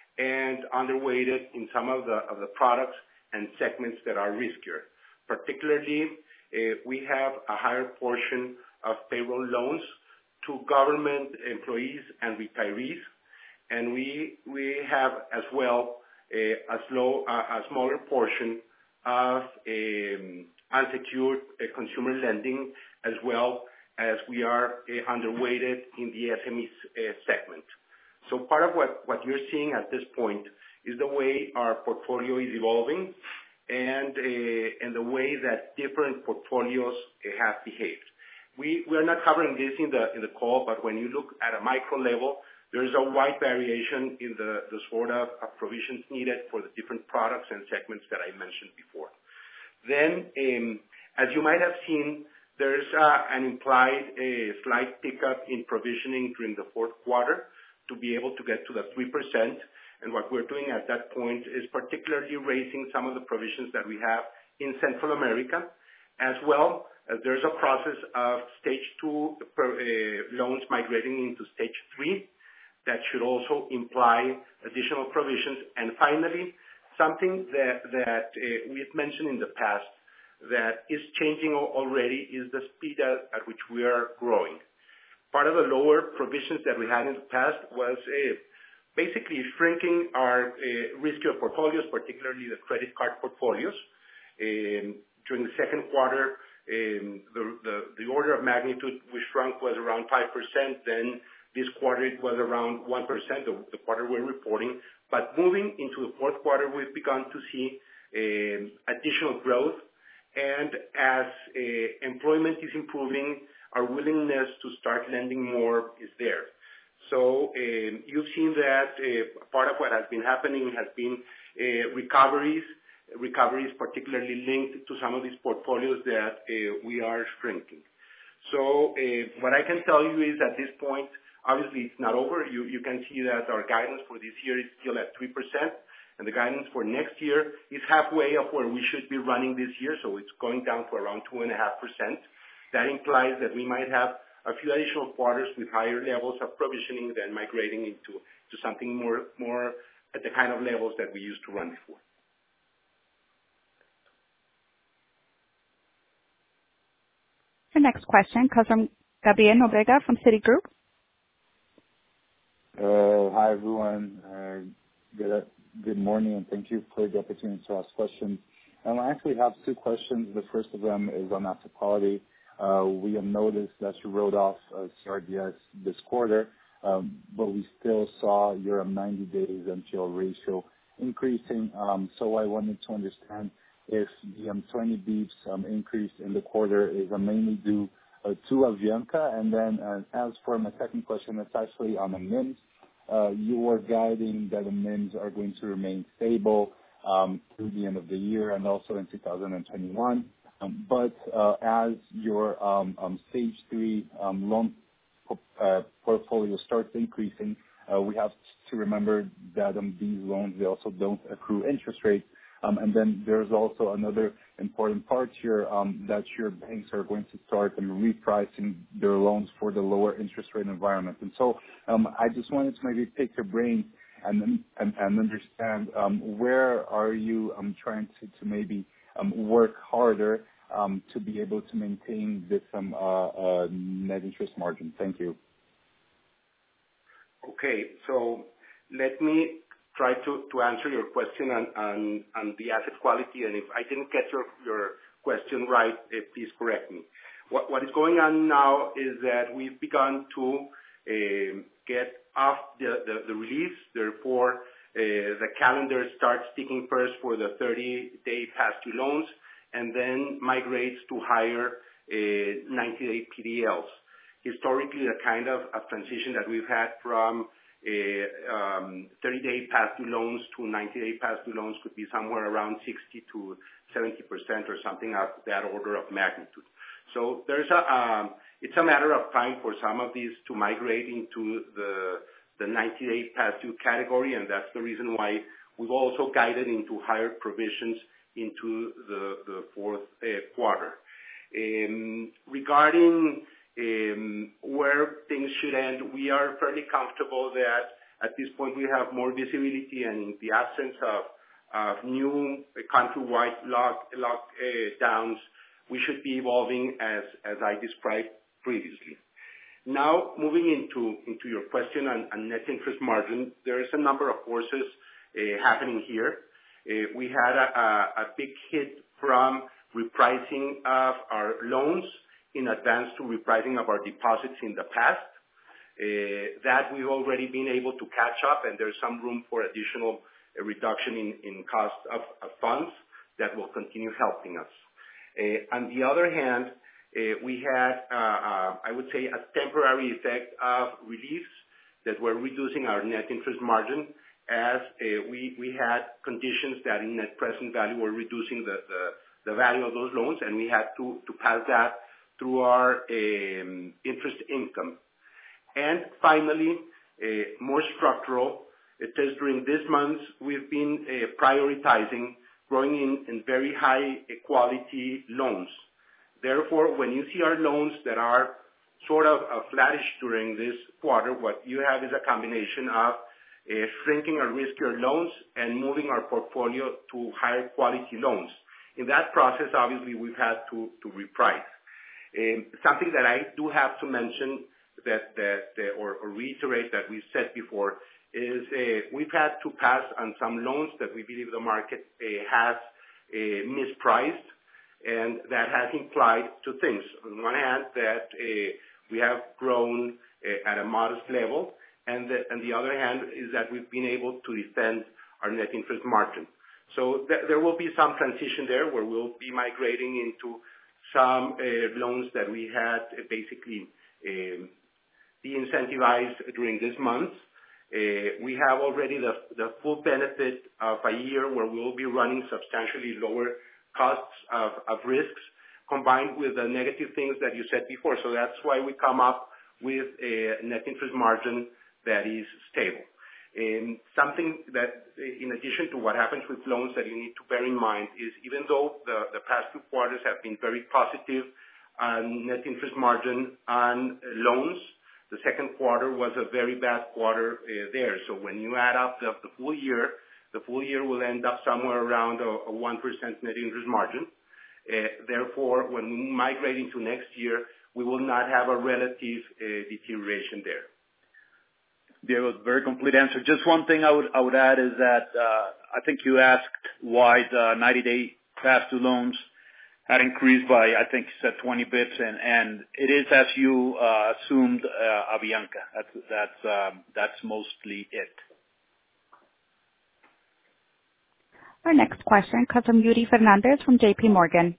and underweighted in some of the, of the products and segments that are riskier. Particularly, uh, we have a higher portion of payroll loans to government employees and retirees, and we we have as well a, a, slow, a, a smaller portion of um, unsecured uh, consumer lending, as well as we are uh, underweighted in the S M E uh, segment. So part of what, what you're seeing at this point is the way our portfolio is evolving and uh, and the way that different portfolios uh, have behaved. We we are not covering this in the in the call, but when you look at a micro level, there is a wide variation in the, the sort of, of provisions needed for the different products and segments that I mentioned before. Then, um, as you might have seen, there's uh, an implied uh, slight pickup in provisioning during the fourth quarter to be able to get to the three percent. And what we're doing at that point is particularly raising some of the provisions that we have in Central America, as well as there's a process of stage two per, uh, loans migrating into stage three that should also imply additional provisions. And finally, something that, that uh, we've mentioned in the past that is changing already is the speed at, at which we are growing. Part of the lower provisions that we had in the past was uh, basically shrinking our uh, riskier portfolios, particularly the credit card portfolios. Um, during the second quarter, um, the, the, the order of magnitude we shrunk was around five percent. Then this quarter it was around one percent, the, the quarter we're reporting. But moving into the fourth quarter, we've begun to see um, additional growth. And as uh, employment is improving, our willingness to start lending more is there. So um, you've seen that uh, part of what has been happening has been uh, recoveries recoveries, particularly linked to some of these portfolios that we are shrinking. So what I can tell you is at this point, obviously it's not over. You, you can see that our guidance for this year is still at three percent, and the guidance for next year is halfway of where we should be running this year, so it's going down to around two point five percent. That implies that we might have a few additional quarters with higher levels of provisioning than migrating into to something more, more at the kind of levels that we used to run before.
The next question comes from Gabriel Nobrega from Citigroup.
Uh, hi, everyone. Uh, good, good morning, and thank you for the opportunity to ask questions. Um, I actually have two questions. The first of them is on asset quality. Uh, we have noticed that you wrote off uh, C R D S this quarter, um, but we still saw your ninety days N P L ratio increasing. Um, so I wanted to understand if the um, twenty beeps um, increase in the quarter is uh, mainly due uh, to Avianca. And then uh, as for my second question, it's actually on the M I Ms. Uh, you were guiding that the M I Ms are going to remain stable um, through the end of the year and also in two thousand twenty-one. Um, but uh, as your um, um, stage three um, loan uh, portfolio starts increasing, uh, we have to remember that um, these loans, they also don't accrue interest rates. Um, and then there's also another important part here um, that your banks are going to start um, repricing their loans for the lower interest rate environment. And so um, I just wanted to maybe pick your brain and and, and understand um, where are you um, trying to, to maybe um, work harder um, to be able to maintain this um, uh, uh, net interest margin. Thank you.
Okay, so let me try to, to answer your question on, on, on the asset quality, and if I didn't get your, your question right, uh, please correct me. What, what is going on now is that we've begun to uh, get off the, the, the release, therefore uh, the calendar starts ticking first for the thirty-day past due loans, and then migrates to higher ninety-day uh, P D Ls. Historically, the kind of, of transition that we've had from thirty-day um, past due loans to ninety-day past due loans could be somewhere around sixty to seventy percent or something of that order of magnitude. So there's a, um, it's a matter of time for some of these to migrate into the, the ninety-day past due category, and that's the reason why we've also guided into higher provisions into the, the fourth uh, quarter. Um, regarding Um, where things should end, we are fairly comfortable that at this point we have more visibility, and in the absence of, of new uh, countrywide lock, lock uh, downs, we should be evolving as, as I described previously. Now, moving into, into your question on, on net interest margin, there is a number of forces uh, happening here. Uh, we had a, a, a big hit from repricing of our loans in advance to repricing of our deposits in the past. Uh, that we've already been able to catch up, and there's some room for additional uh, reduction in, in cost of, of funds that will continue helping us. Uh, on the other hand, uh, we had, uh, uh, I would say, a temporary effect of reliefs that were reducing our net interest margin, as uh, we, we had conditions that in net present value were reducing the, the, the value of those loans, and we had to, to pass that through our um, interest income. And finally, uh, more structural, it is during these months we've been uh, prioritizing growing in, in very high quality loans. Therefore, when you see our loans that are sort of uh, flattish during this quarter, what you have is a combination of uh, shrinking our riskier loans and moving our portfolio to higher quality loans. In that process, obviously, we've had to, to reprice. Um, something that I do have to mention that, that uh, or, or reiterate that we said before is uh, we've had to pass on some loans that we believe the market uh, has uh, mispriced, and that has implied two things. On one hand, that uh, we have grown uh, at a modest level, and the, and the other hand is that we've been able to defend our net interest margin. So th- there will be some transition there where we'll be migrating into some uh, loans that we had uh, basically um, de-incentivized during this month, Uh, we have already the, the full benefit of a year where we will be running substantially lower costs of, of risks, combined with the negative things that you said before. So that's why we come up with a net interest margin that is stable. And something that, in addition to what happens with loans that you need to bear in mind is, even though the, the past two quarters have been very positive on net interest margin on loans, the second quarter was a very bad quarter uh, there. So when you add up the, the full year, the full year will end up somewhere around a, a one percent net interest margin. Uh, therefore, when we migrate into next year, we will not have a relative uh, deterioration there.
Diego, very complete answer. Just one thing I would I would add is that uh, I think you asked why the ninety-day past due loans had increased by, I think you said twenty bips, and, and it is as you uh, assumed, uh, Avianca. That's that's um, that's mostly it.
Our next question comes from Yuri Fernandez from J P Morgan.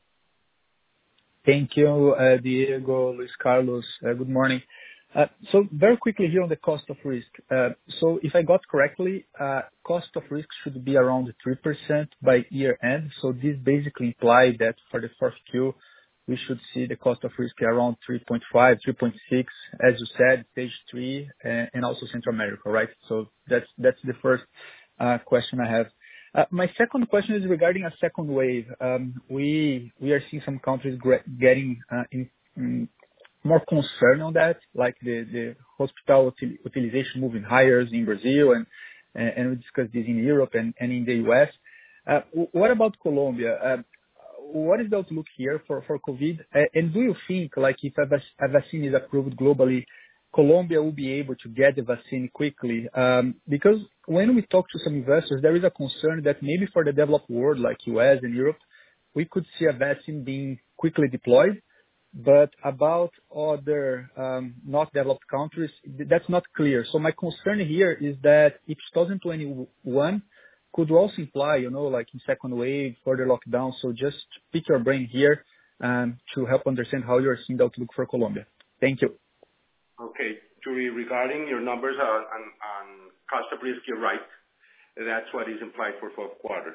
Thank you, uh, Diego, Luis Carlos. Uh, good morning. Uh, so very quickly here on the cost of risk. Uh, so if I got correctly, uh, cost of risk should be around three percent by year end. So this basically implies that for the first Q, we should see the cost of risk around three point five, three point six, as you said, stage three, and, and also Central America, right? So that's that's the first uh, question I have. Uh, my second question is regarding a second wave. Um, we we are seeing some countries getting uh, in, in more concern on that, like the, the hospital util- utilization moving higher in Brazil, and and we discussed this in Europe and, and in the U S. Uh, what about Colombia? Uh, what is the outlook here for, for COVID? Uh, and do you think, like, if a, vac- a vaccine is approved globally, Colombia will be able to get the vaccine quickly? Um, because when we talk to some investors, there is a concern that maybe for the developed world, like U S and Europe, we could see a vaccine being quickly deployed. But about other um, not developed countries, that's not clear. So my concern here is that if twenty twenty-one could also imply, you know, like in second wave, further lockdown. So just pick your brain here um, to help understand how you're seeing the outlook for Colombia. Thank you.
Okay, Yuri, regarding your numbers on, on, on cost of risk, you're right. That's what is implied for fourth quarter.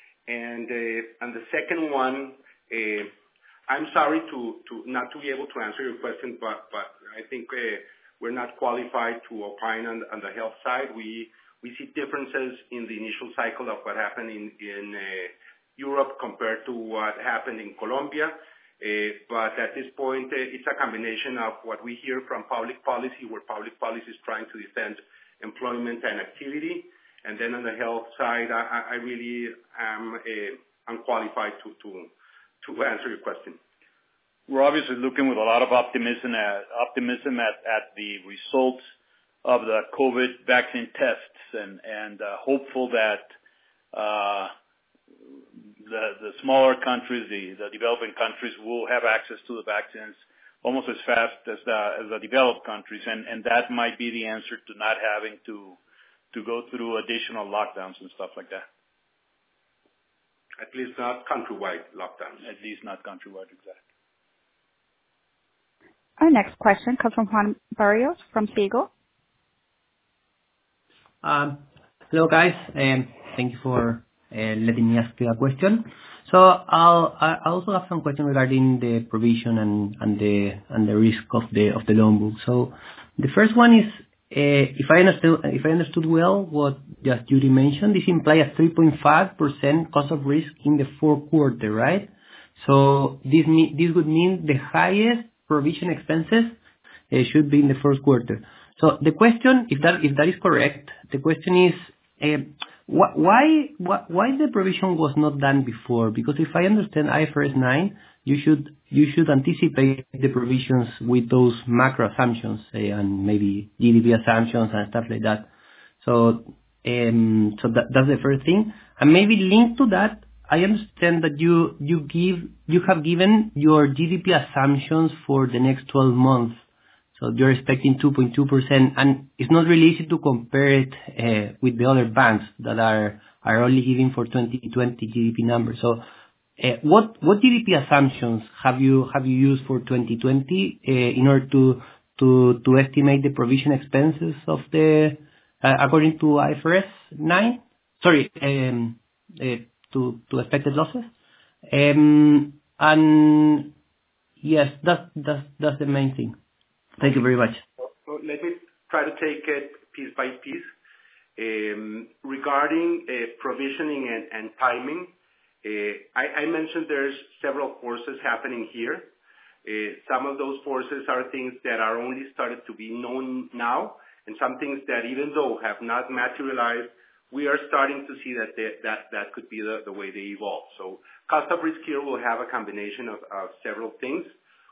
And uh, on the second one, uh, I'm sorry to, to not to be able to answer your question, but, but I think uh, we're not qualified to opine on, on the health side. We we see differences in the initial cycle of what happened in, in uh, Europe compared to what happened in Colombia. Uh, but at this point, uh, it's a combination of what we hear from public policy, where public policy is trying to defend employment and activity. And then on the health side, I, I really am uh, unqualified to, to to answer your question.
We're obviously looking with a lot of optimism at, optimism at, at the results of the COVID vaccine tests, and, and uh, hopeful that uh, the, the smaller countries, the, the developing countries, will have access to the vaccines almost as fast as the, as the developed countries, and, and that might be the answer to not having to to go through additional lockdowns and stuff like that.
At least not countrywide lockdowns.
At least not countrywide, exactly.
Our next question comes from Juan Barrios from Ciego.
Um, hello, guys, and thank you for uh, letting me ask you a question. So I'll, I also have some questions regarding the provision and, and the and the risk of the of the loan book. So the first one is, Uh, if I understood, if I understood well what just Yuri mentioned, this implies a three point five percent cost of risk in the fourth quarter, right? So this me- this would mean the highest provision expenses uh, should be in the first quarter. So the question, if that if that is correct, the question is, uh, wh- why wh- why the provision was not done before? Because if I understand I F R S nine, you should you should anticipate the provisions with those macro assumptions, uh, and maybe G D P assumptions and stuff like that. So um, so that, that's the first thing. And maybe linked to that, I understand that you you give you have given your G D P assumptions for the next twelve months. So you're expecting two point two percent, and it's not really easy to compare it uh, with the other banks that are are only giving for twenty twenty G D P numbers. So Uh, what what G D P assumptions have you have you used for twenty twenty uh, in order to to to estimate the provision expenses of the uh, according to I F R S nine, sorry, um, uh, to to expected losses. Um, and yes, that's that's that's the main thing. Thank you very much.
Well, let me try to take it piece by piece. Um, regarding uh, provisioning and, and timing, uh, I, I mentioned there's several forces happening here. Uh, some of those forces are things that are only started to be known now, and some things that, even though have not materialized, we are starting to see that they, that that could be the, the way they evolve. So cost of risk here will have a combination of, of several things.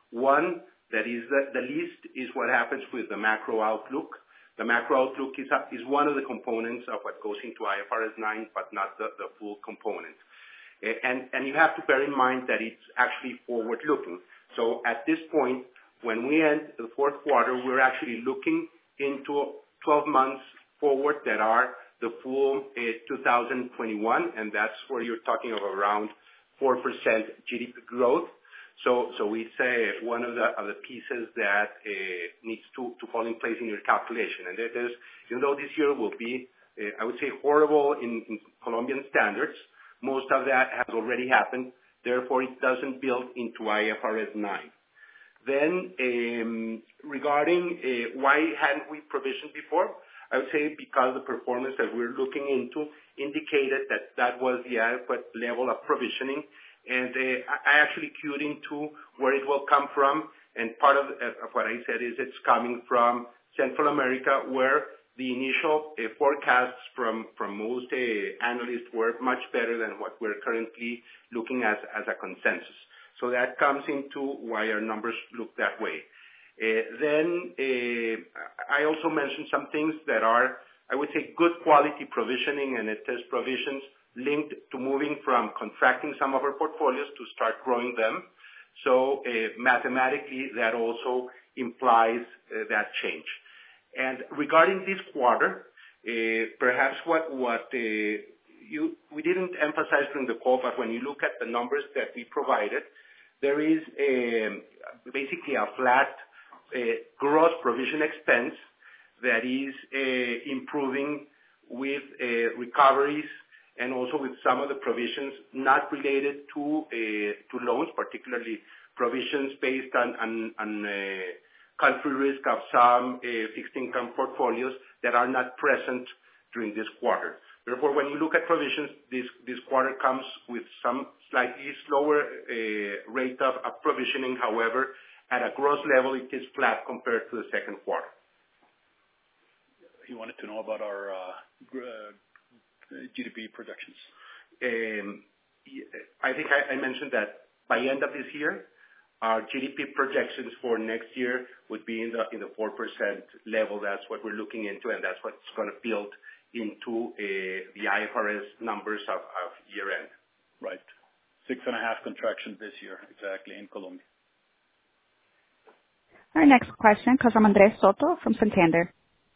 One that is the, the least is what happens with the macro outlook. The macro outlook is, a, is one of the components of what goes into I F R S nine, but not the, the full component. And, and you have to bear in mind that it's actually forward-looking. So at this point, when we end the fourth quarter, we're actually looking into twelve months forward that are the full uh, two thousand twenty-one, and that's where you're talking of around four percent G D P growth. So, so we say one of the, of the pieces that uh, needs to, to fall in place in your calculation. And that is, even though this year will be, uh, I would say, horrible in, in Colombian standards, most of that has already happened. Therefore, it doesn't build into I F R S nine. Then, um, regarding uh, why hadn't we provisioned before, I would say because the performance that we're looking into indicated that that was the adequate level of provisioning. And uh, I actually cued into where it will come from. And part of, of what I said is it's coming from Central America, where the initial uh, forecasts from, from most uh, analysts were much better than what we're currently looking at as a consensus. So that comes into why our numbers look that way. Uh, then uh, I also mentioned some things that are, I would say, good quality provisioning, and it is provisions linked to moving from contracting some of our portfolios to start growing them. So uh, mathematically, that also implies uh, that change. And regarding this quarter, uh, perhaps what what uh, you we didn't emphasize during the call, but when you look at the numbers that we provided, there is a, basically a flat uh, gross provision expense that is uh, improving with uh, recoveries and also with some of the provisions not related to uh, to loans, particularly provisions based on on, on uh, country risk of some uh, fixed income portfolios that are not present during this quarter. Therefore, when you look at provisions, this this quarter comes with some slightly slower uh, rate of, of provisioning. However, at a gross level, it is flat compared to the second quarter.
You wanted to know about our uh, uh, G D P projections.
Um, I think I, I mentioned that by end of this year, our G D P projections for next year would be in the in the four percent level. That's what we're looking into, and that's what's going to build into uh, the I F R S numbers of, of year end.
Right, six and a half contraction this year, exactly, in Colombia.
Our next question comes from Andres Soto from Santander.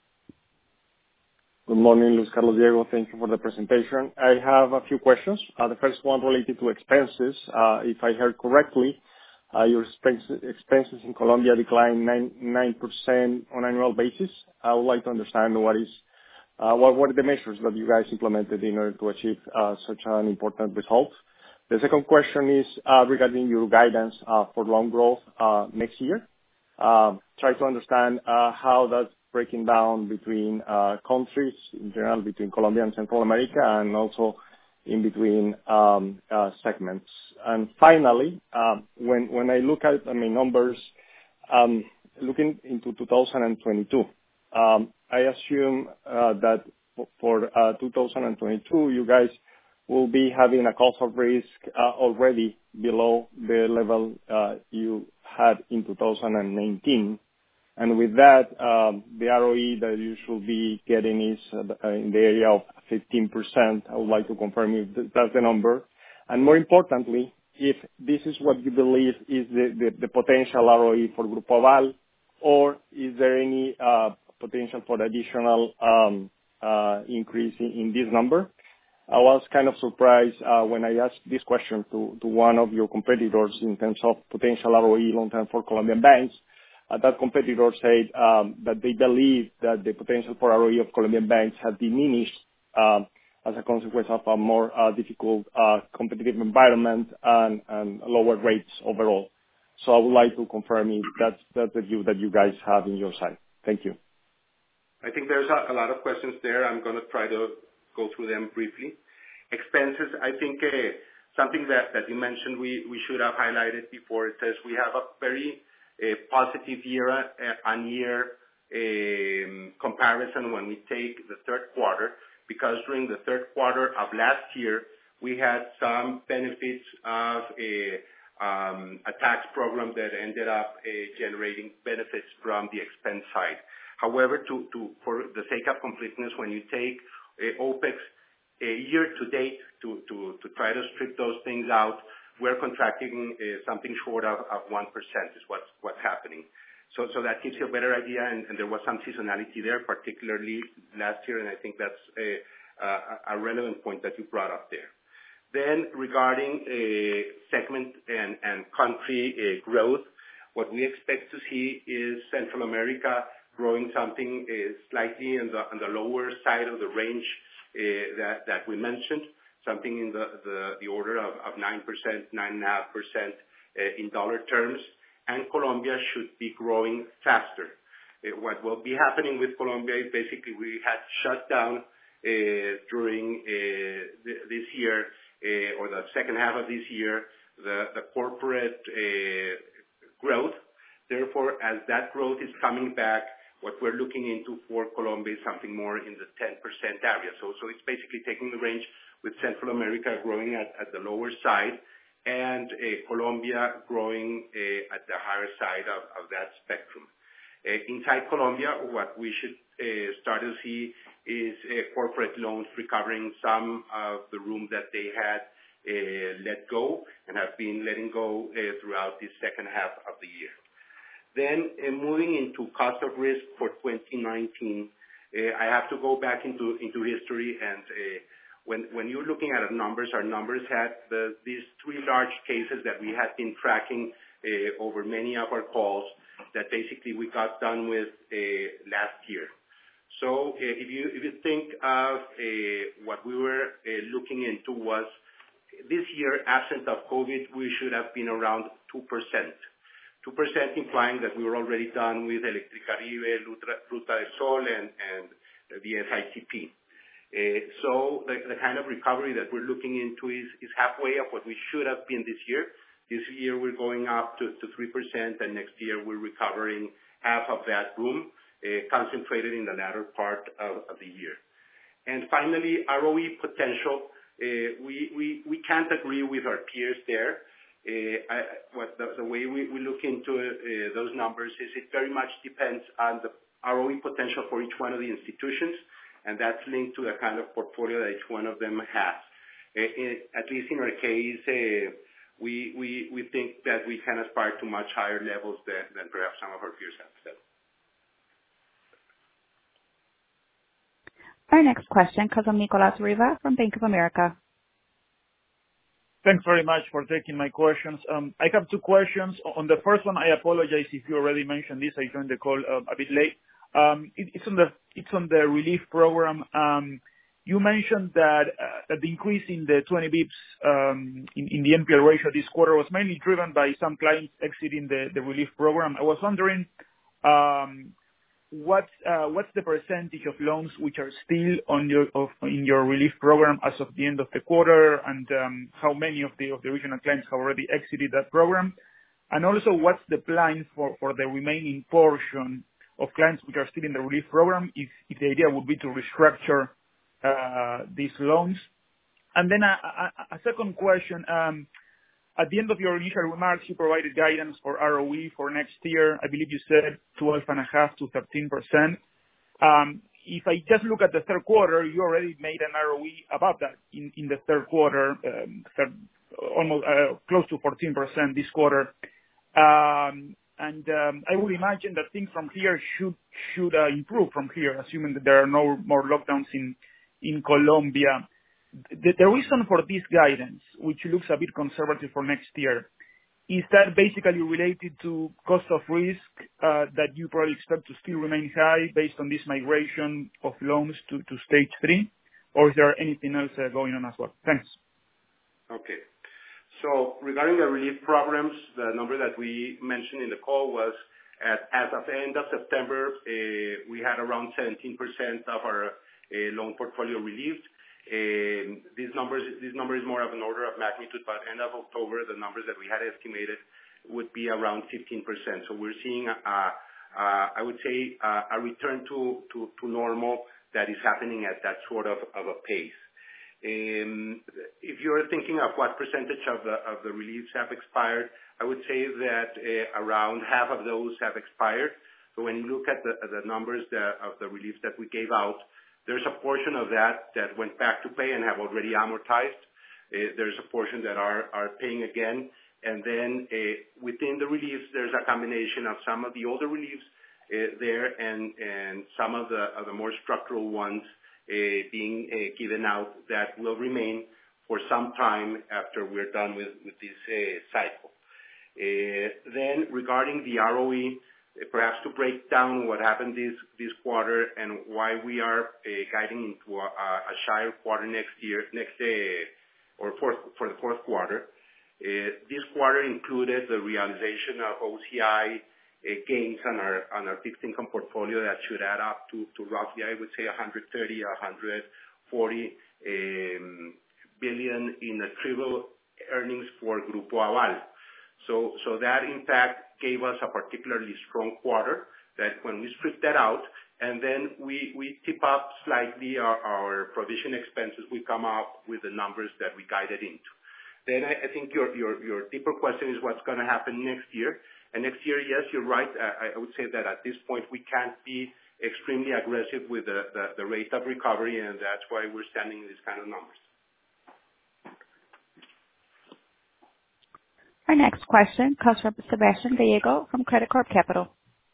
Good morning, Luis Carlos Diego. Thank you for the presentation. I have a few questions. Uh, the first one related to expenses. Uh, if I heard correctly, uh, your expenses, expenses in Colombia declined nine percent on an annual basis. I would like to understand what is, uh, what were the measures that you guys implemented in order to achieve uh, such an important result. The second question is uh, regarding your guidance uh, for loan growth uh, next year. Uh, try to understand uh, how that's breaking down between uh, countries in general, between Colombia and Central America, and also in between um, uh, segments. And finally, um, when when I look at I mean numbers, um, looking into two thousand twenty-two, um, I assume uh, that for uh, two thousand twenty-two, you guys will be having a cost of risk uh, already below the level uh, you had in two thousand nineteen. And with that, um, the R O E that you should be getting is uh, in the area of fifteen percent. I would like to confirm if that's the number. And more importantly, if this is what you believe is the, the, the potential R O E for Grupo Aval, or is there any uh, potential for additional um, uh, increase in, in this number? I was kind of surprised uh, when I asked this question to, to one of your competitors in terms of potential R O E long term for Colombian banks. uh, that competitor said um, that they believe that the potential for R O E of Colombian banks has diminished um, as a consequence of a more uh, difficult uh, competitive environment and, and lower rates overall. So I would like to confirm if that's, that's the view that you guys have in your side. Thank you.
I think there's a, a lot of questions there. I'm going to try to go through them briefly. Expenses, I think uh, something that, that you mentioned we, we should have highlighted before. It says we have a very uh, positive year-on-year um, comparison when we take the third quarter, because during the third quarter of last year, we had some benefits of a, um, a tax program that ended up uh, generating benefits from the expense side. However, to, to, for the sake of completeness, when you take uh, OPEX uh, year to date to, to, to try to strip those things out, we're contracting uh, something short of, of one percent is what's, what's happening. So, so that gives you a better idea, and, and there was some seasonality there, particularly last year, and I think that's a, a, a relevant point that you brought up there. Then regarding uh, segment and, and country uh, growth, what we expect to see is Central America growing something uh, slightly on the, on the lower side of the range uh, that, that we mentioned, something in the, the, the order of, of nine percent, nine point five percent uh, in dollar terms, and Colombia should be growing faster. Uh, what will be happening with Colombia is basically we had shut down uh, during uh, th- this year, uh, or the second half of this year, the, the corporate uh, growth. Therefore, as that growth is coming back, what we're looking into for Colombia is something more in the ten percent area. So, so it's basically taking the range with Central America growing at, at the lower side and uh, Colombia growing uh, at the higher side of, of that spectrum. Uh, inside Colombia, what we should uh, start to see is uh, corporate loans recovering some of the room that they had uh, let go and have been letting go uh, throughout the second half of the year. Then uh, moving into cost of risk for twenty nineteen, uh, I have to go back into, into history, and uh, when, when you're looking at our numbers, our numbers had the, these three large cases that we had been tracking uh, over many of our calls that basically we got done with uh, last year. So uh, if you if you think of uh, what we were uh, looking into was this year, absent of COVID, we should have been around two percent. two percent implying that we were already done with Electricaribe, Ruta del Sol, and, and the S I T P. Uh, so the, the kind of recovery that we're looking into is, is halfway of what we should have been this year. This year we're going up to, to three percent, and next year we're recovering half of that room, uh, concentrated in the latter part of, of the year. And finally, R O E potential. Uh, we, we, we can't agree with our peers there. Uh, I, what the, the way we, we look into uh, those numbers is it very much depends on the R O E potential for each one of the institutions, and that's linked to the kind of portfolio that each one of them has. Uh, in, at least in our case, uh, we, we, we think that we can aspire to much higher levels than, than perhaps some of our peers have said.
Our next question comes from Nicolas Riva from Bank of America.
Thanks very much for taking my questions. Um, I have two questions. On the first one, I apologize if you already mentioned this. I joined the call uh, a bit late. Um, it, it's on the it's on the relief program. Um, you mentioned that, uh, that the increase in the twenty bips um, in, in the N P L ratio this quarter was mainly driven by some clients exiting the, the relief program. I was wondering um, what's uh, what's the percentage of loans which are still on your of, in your relief program as of the end of the quarter, and um, how many of the of the regional clients have already exited that program, and also what's the plan for, for the remaining portion of clients which are still in the relief program, if, if the idea would be to restructure uh, these loans. And then a, a, a second question. Um, At the end of your initial remarks, you provided guidance for R O E for next year. I believe you said twelve point five to thirteen percent. Um, if I just look at the third quarter, you already made an R O E above that in, in the third quarter, um, third, almost uh, close to fourteen percent this quarter. Um, and um, I would imagine that things from here should should uh, improve from here, assuming that there are no more lockdowns in in Colombia. The, the reason for this guidance, which looks a bit conservative for next year, is that basically related to cost of risk that you probably expect to still remain high based on this migration of loans to to stage three? Or is there anything else going on as well? Thanks.
Okay. So regarding the relief programs, the number that we mentioned in the call was at, as of the end of September, uh, we had around seventeen percent of our uh, loan portfolio relieved. Um, these numbers, this number is more of an order of magnitude, but end of October, the numbers that we had estimated would be around fifteen percent. So we're seeing, a, a, I would say, a, a return to, to, to normal that is happening at that sort of, of a pace. Um, if you're thinking of what percentage of the of the reliefs have expired, I would say that uh, around half of those have expired. So when you look at the, the numbers that, of the reliefs that we gave out, there's a portion of that that went back to pay and have already amortized. Uh, there's a portion that are, are paying again. And then uh, within the reliefs, there's a combination of some of the older reliefs uh, there and, and some of the, of the more structural ones uh, being uh, given out that will remain for some time after we're done with, with this uh, cycle. Uh, then regarding the R O E, perhaps to break down what happened this this quarter and why we are uh, guiding into a, a shyer quarter next year, next uh, or fourth, for the fourth quarter. Uh, this quarter included the realization of O C I uh, gains on our on our fixed income portfolio that should add up to, to roughly, I would say, one hundred thirty, one hundred forty um, billion in attributable earnings for Grupo Aval. So, so that in fact gave us a particularly strong quarter that when we strip that out and then we, we tip up slightly our, our provision expenses, we come up with the numbers that we guided into. Then I, I think your, your, your deeper question is what's going to happen next year. And next year, yes, you're right. I, I would say that at this point we can't be extremely aggressive with the, the, the rate of recovery, and that's why we're standing in these kind of numbers.
Our next question comes from Sebastian Gallego from Credicorp Capital.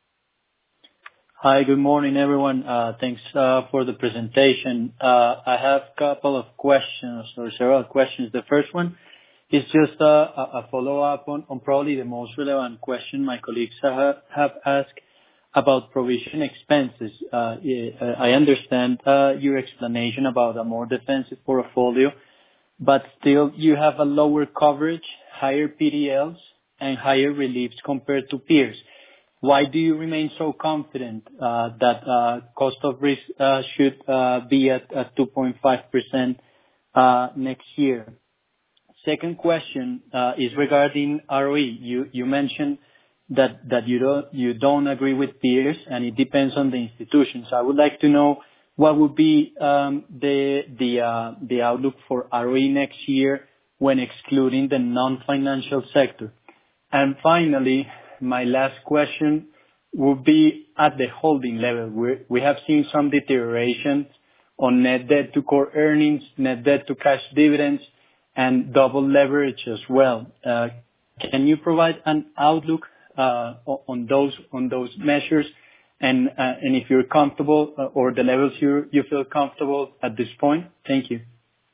Hi, good morning, everyone. Uh, thanks uh, for the presentation. Uh, I have a couple of questions or several questions. The first one is just uh, a, a follow-up on, on probably the most relevant question my colleagues have, have asked about provision expenses. Uh, I understand uh, your explanation about a more defensive portfolio, but still you have a lower coverage, higher P D Ls, and higher reliefs compared to peers. Why do you remain so confident uh, that uh, cost of risk uh, should uh, be at, at two point five percent uh, next year? Second question uh, is regarding R O E. You you mentioned that that you don't you don't agree with peers, and it depends on the institutions. I would like to know what would be um, the the uh, the outlook for R O E next year when excluding the non-financial sector. And finally, my last question would be at the holding level. We we have seen some deterioration on net debt to core earnings, net debt to cash dividends, and double leverage as well. Uh, can you provide an outlook uh, on those on those measures? And uh, and if you're comfortable uh, or the levels you you feel comfortable at this point? Thank you.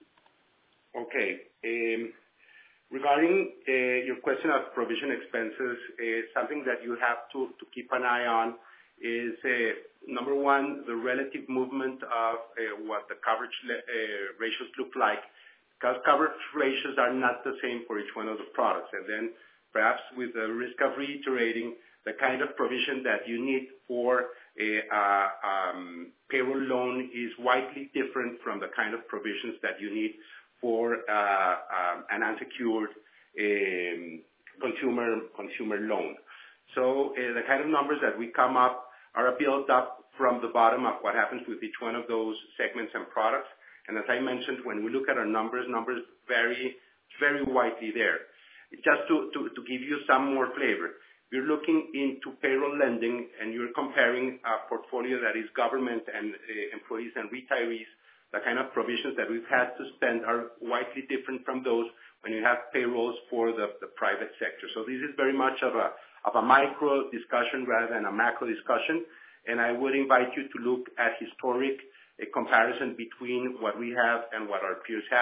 Okay. Um, regarding uh, your question of provision expenses, uh, something that you have to, to keep an eye on is, uh, number one, the relative movement of uh, what the coverage le- uh, ratios look like, because coverage ratios are not the same for each one of the products. And then perhaps with the risk of reiterating, the kind of provision that you need for a uh, um, payroll loan is widely different from the kind of provisions that you need for uh, um, an unsecured um, consumer consumer loan. So uh, the kind of numbers that we come up are built up from the bottom of what happens with each one of those segments and products. And as I mentioned, when we look at our numbers, numbers vary very widely there. Just to, to, to give you some more flavor, you're looking into payroll lending and you're comparing a portfolio that is government and uh, employees and retirees. The kind of provisions that we've had to spend are widely different from those when you have payrolls for the, the private sector. So this is very much of a, of a micro discussion rather than a macro discussion. And I would invite you to look at historic a comparison between what we have and what our peers have.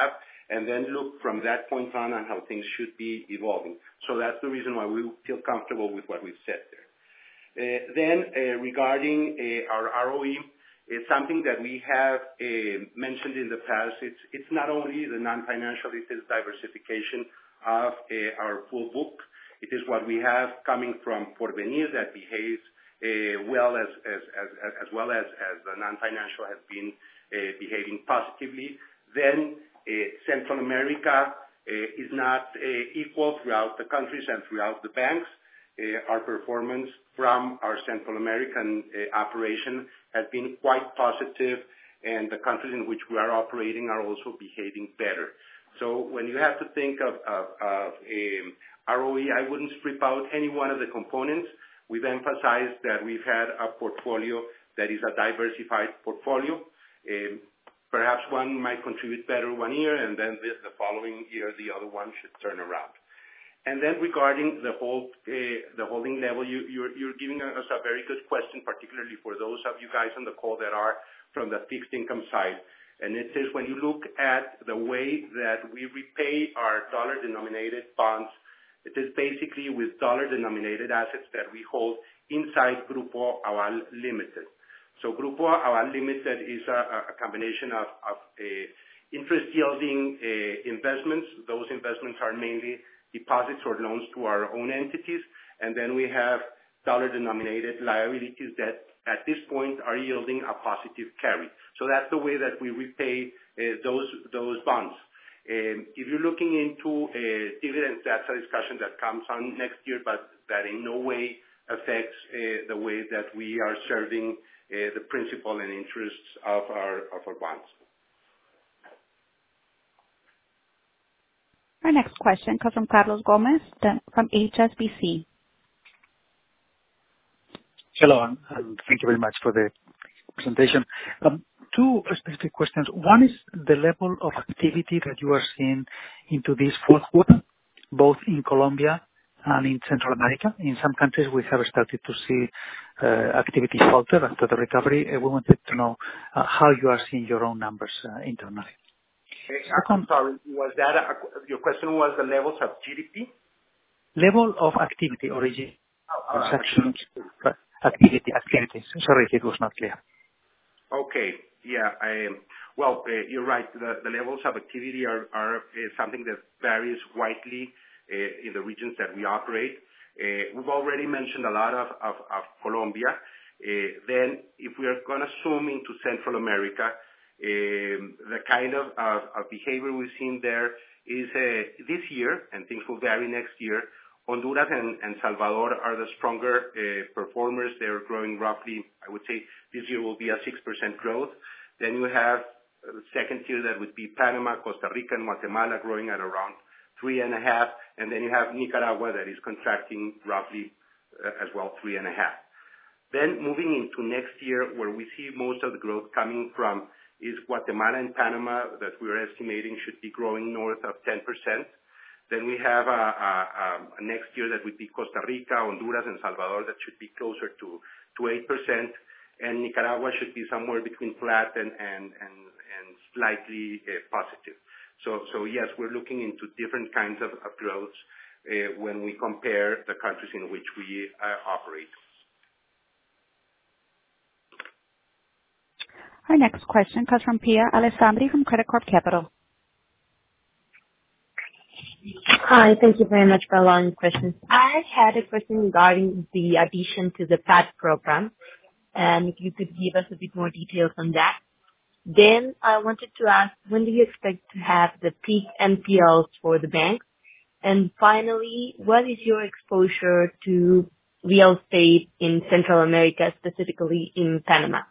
and then look from that point on on how things should be evolving. So that's the reason why we feel comfortable with what we've said there. Uh, then uh, regarding uh, our R O E, it's something that we have uh, mentioned in the past. It's it's not only the non-financial, it is diversification of uh, our full book. It is what we have coming from Porvenir that behaves uh, well as, as, as, as well as, as the non-financial has been uh, behaving positively. Then uh, Central America uh, is not uh, equal throughout the countries and throughout the banks. Uh, our performance from our Central American uh, operation has been quite positive, and the countries in which we are operating are also behaving better. So when you have to think of, of, of um, R O E, I wouldn't strip out any one of the components. We've emphasized that we've had a portfolio that is a diversified portfolio. Um, perhaps one might contribute better one year, and then this, the following year the other one should turn around. And then regarding the whole uh, the holding level, you, you're, you're giving us a very good question, particularly for those of you guys on the call that are from the fixed income side. And it says when you look at the way that we repay our dollar-denominated bonds, it is basically with dollar-denominated assets that we hold inside Grupo Aval Limited. So Grupo Aval Limited is a, a combination of, of uh, interest-yielding uh, investments. Those investments are mainly deposits or loans to our own entities, and then we have dollar-denominated liabilities that at this point are yielding a positive carry. So that's the way that we repay uh, those those bonds. Um, if you're looking into uh, dividends, that's a discussion that comes on next year, but that in no way affects uh, the way that we are serving uh, the principal and interests of our of our bonds.
Our next question comes from Carlos Gomez from H S B C.
Hello, and thank you very much for the presentation. Um, two specific questions. One is the level of activity that you are seeing into this fourth quarter, both in Colombia and in Central America. In some countries, we have started to see uh, activity falter after the recovery. Uh, we wanted to know uh, how you are seeing your own numbers uh, internally.
I'm sorry, was that a, your question was the levels of G D P?
Level of activity, origin,
oh,
transactions, uh, activity, activities. Sorry if it was not clear.
Okay, yeah. I, well, uh, you're right. The, the levels of activity are, are uh, something that varies widely uh, in the regions that we operate. Uh, we've already mentioned a lot of, of, of Colombia. Uh, then if we are going to zoom into Central America, Um, the kind of, of, of behavior we've seen there is uh, this year, and things will vary next year. Honduras and, and Salvador are the stronger uh, performers. They're growing roughly, I would say this year will be a six percent growth. Then you have the second tier that would be Panama, Costa Rica, and Guatemala growing at around three and a half. And then you have Nicaragua that is contracting roughly uh, as well, three and a half. Then moving into next year, where we see most of the growth coming from is Guatemala and Panama that we're estimating should be growing north of ten percent. Then we have a, a, a next year that would be Costa Rica, Honduras, and Salvador that should be closer to, to eight percent. And Nicaragua should be somewhere between flat and, and, and, and slightly uh, positive. So, so yes, we're looking into different kinds of, of growths uh, when we compare the countries in which we uh, operate.
Our next question comes from Pia Alessandri from Credicorp Capital.
Hi, thank you very much for allowing the questions. I had a question regarding the addition to the P A T program, and if you could give us a bit more details on that. Then I wanted to ask, when do you expect to have the peak N P Ls for the bank? And finally, what is your exposure to real estate in Central America, specifically in Panama?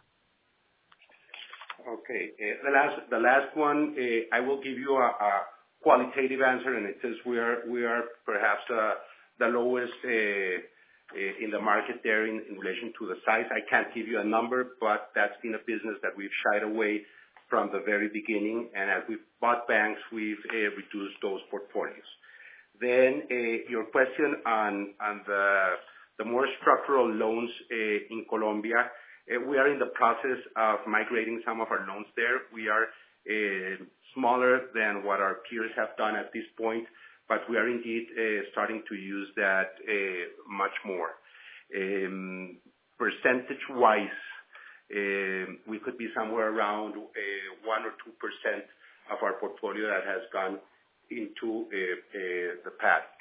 Okay. Uh, the last the last one, uh, I will give you a, a qualitative answer, and it says we are we are perhaps uh, the lowest uh, uh, in the market there in, in relation to the size. I can't give you a number, but that's been a business that we've shied away from the very beginning, and as we've bought banks, we've uh, reduced those portfolios. Then uh, your question on on the the more structural loans uh, in Colombia. Uh, we are in the process of migrating some of our loans there. We are uh, smaller than what our peers have done at this point, but we are indeed uh, starting to use that uh, much more. Um, percentage-wise, uh, we could be somewhere around uh, one or two percent of our portfolio that has gone into uh, uh, the P A D.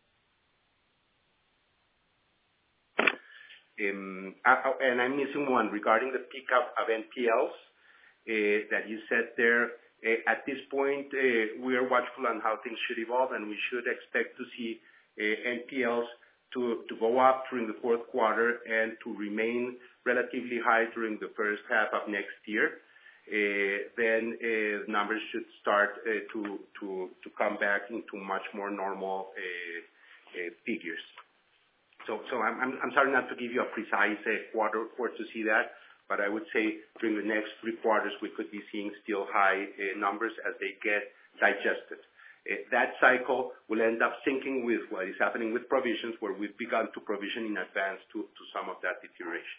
Um, uh, and I'm missing one regarding the pickup of N P Ls uh, that you said there. Uh, at this point, uh, we are watchful on how things should evolve, and we should expect to see uh, N P Ls to, to go up during the fourth quarter and to remain relatively high during the first half of next year. Uh, then uh, numbers should start uh, to, to, to come back into much more normal uh, uh, figures. So, so I'm, I'm, I'm sorry not to give you a precise uh, quarter for to see that, but I would say during the next three quarters we could be seeing still high uh, numbers as they get digested. Uh, that cycle will end up syncing with what is happening with provisions, where we've begun to provision in advance to, to some of that deterioration.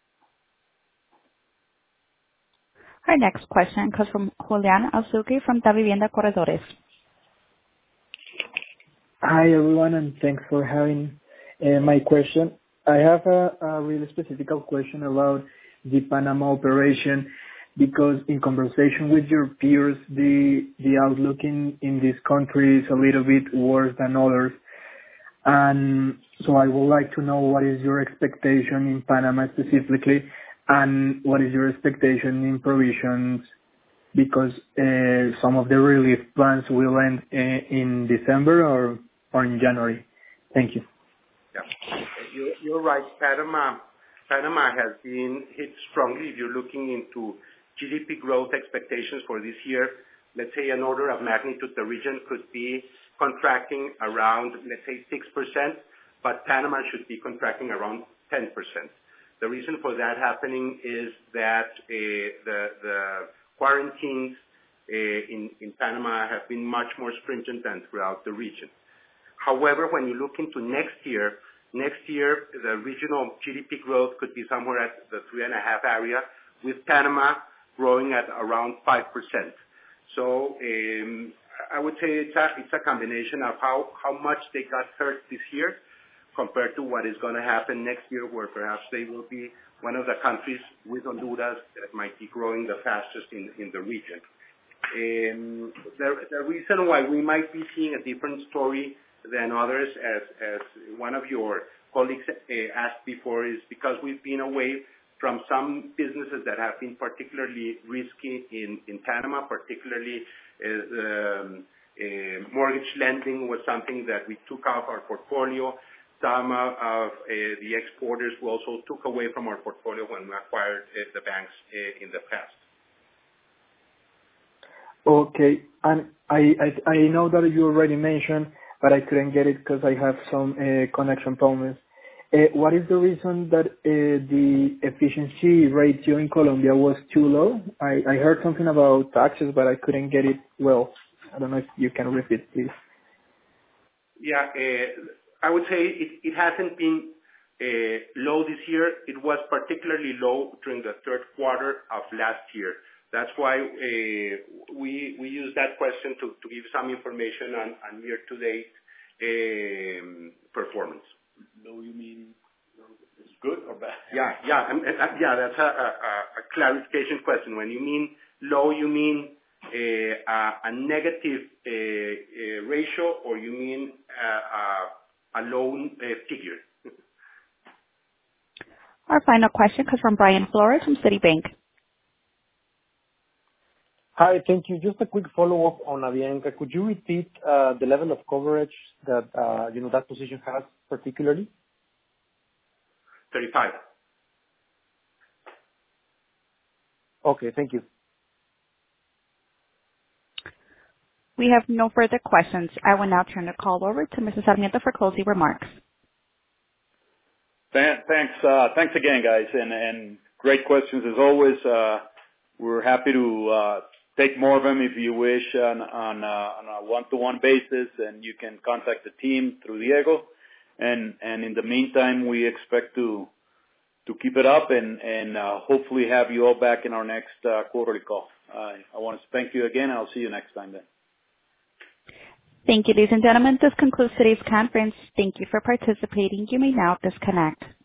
Our next question comes from Julian Azuki from Davivienda Corredores.
Hi everyone, and thanks for having uh, my question. I have a, a really specific question about the Panama operation, because in conversation with your peers, the the outlook in, in this country is a little bit worse than others. And so I would like to know what is your expectation in Panama specifically, and what is your expectation in provisions, because uh, some of the relief plans will end uh, in December or, or in January. Thank you.
Yeah, you're, you're right. Panama, Panama has been hit strongly. If you're looking into G D P growth expectations for this year, let's say an order of magnitude, the region could be contracting around, let's say, six percent, but Panama should be contracting around ten percent. The reason for that happening is that uh, the, the quarantines uh, in, in Panama have been much more stringent than throughout the region. However, when you look into next year, next year the regional G D P growth could be somewhere at the three and a half area, with Panama growing at around five percent. So um, I would say it's a, it's a combination of how, how much they got hurt this year compared to what is going to happen next year, where perhaps they will be one of the countries with Honduras that might be growing the fastest in, in the region. Um, the, the reason why we might be seeing a different story than others, as, as one of your colleagues uh, asked before, is because we've been away from some businesses that have been particularly risky in, in Panama, particularly uh, um, uh, mortgage lending was something that we took off our portfolio. Some uh, of uh, the exporters we also took away from our portfolio when we acquired uh, the banks uh, in the past.
Okay, and I, I, I know that you already mentioned, but I couldn't get it because I have some uh, connection problems. Uh, what is the reason that uh, the efficiency ratio in Colombia was too low? I, I heard something about taxes, but I couldn't get it well. I don't know if you can repeat, please.
Yeah, uh, I would say it, it hasn't been uh, low this year. It was particularly low during the third quarter of last year. That's why uh, we we use that question to, to give some information on, on year-to-date um, performance.
Low, you mean it's good or bad?
Yeah, yeah, um, uh, yeah. That's a, a, a clarification question. When you mean low, you mean uh, a, a negative uh, uh, ratio, or you mean uh, a, a low uh, figure?
Our final question comes from Brian Flores from Citibank.
Hi, thank you. Just a quick follow-up on Avianca. Could you repeat uh, the level of coverage that uh, you know that position has particularly?
thirty-five.
Okay, thank you.
We have no further questions. I will now turn the call over to Missus Sarmiento for closing remarks.
Thanks, uh, thanks again, guys, and, and great questions as always. Uh, we're happy to uh, take more of them if you wish on, on, uh, on a one-to-one basis, and you can contact the team through Diego. And, and in the meantime, we expect to to keep it up and, and uh, hopefully have you all back in our next uh, quarterly call. I, I want to thank you again, and I'll see you next time then.
Thank you, ladies and gentlemen. This concludes today's conference. Thank you for participating. You may now disconnect.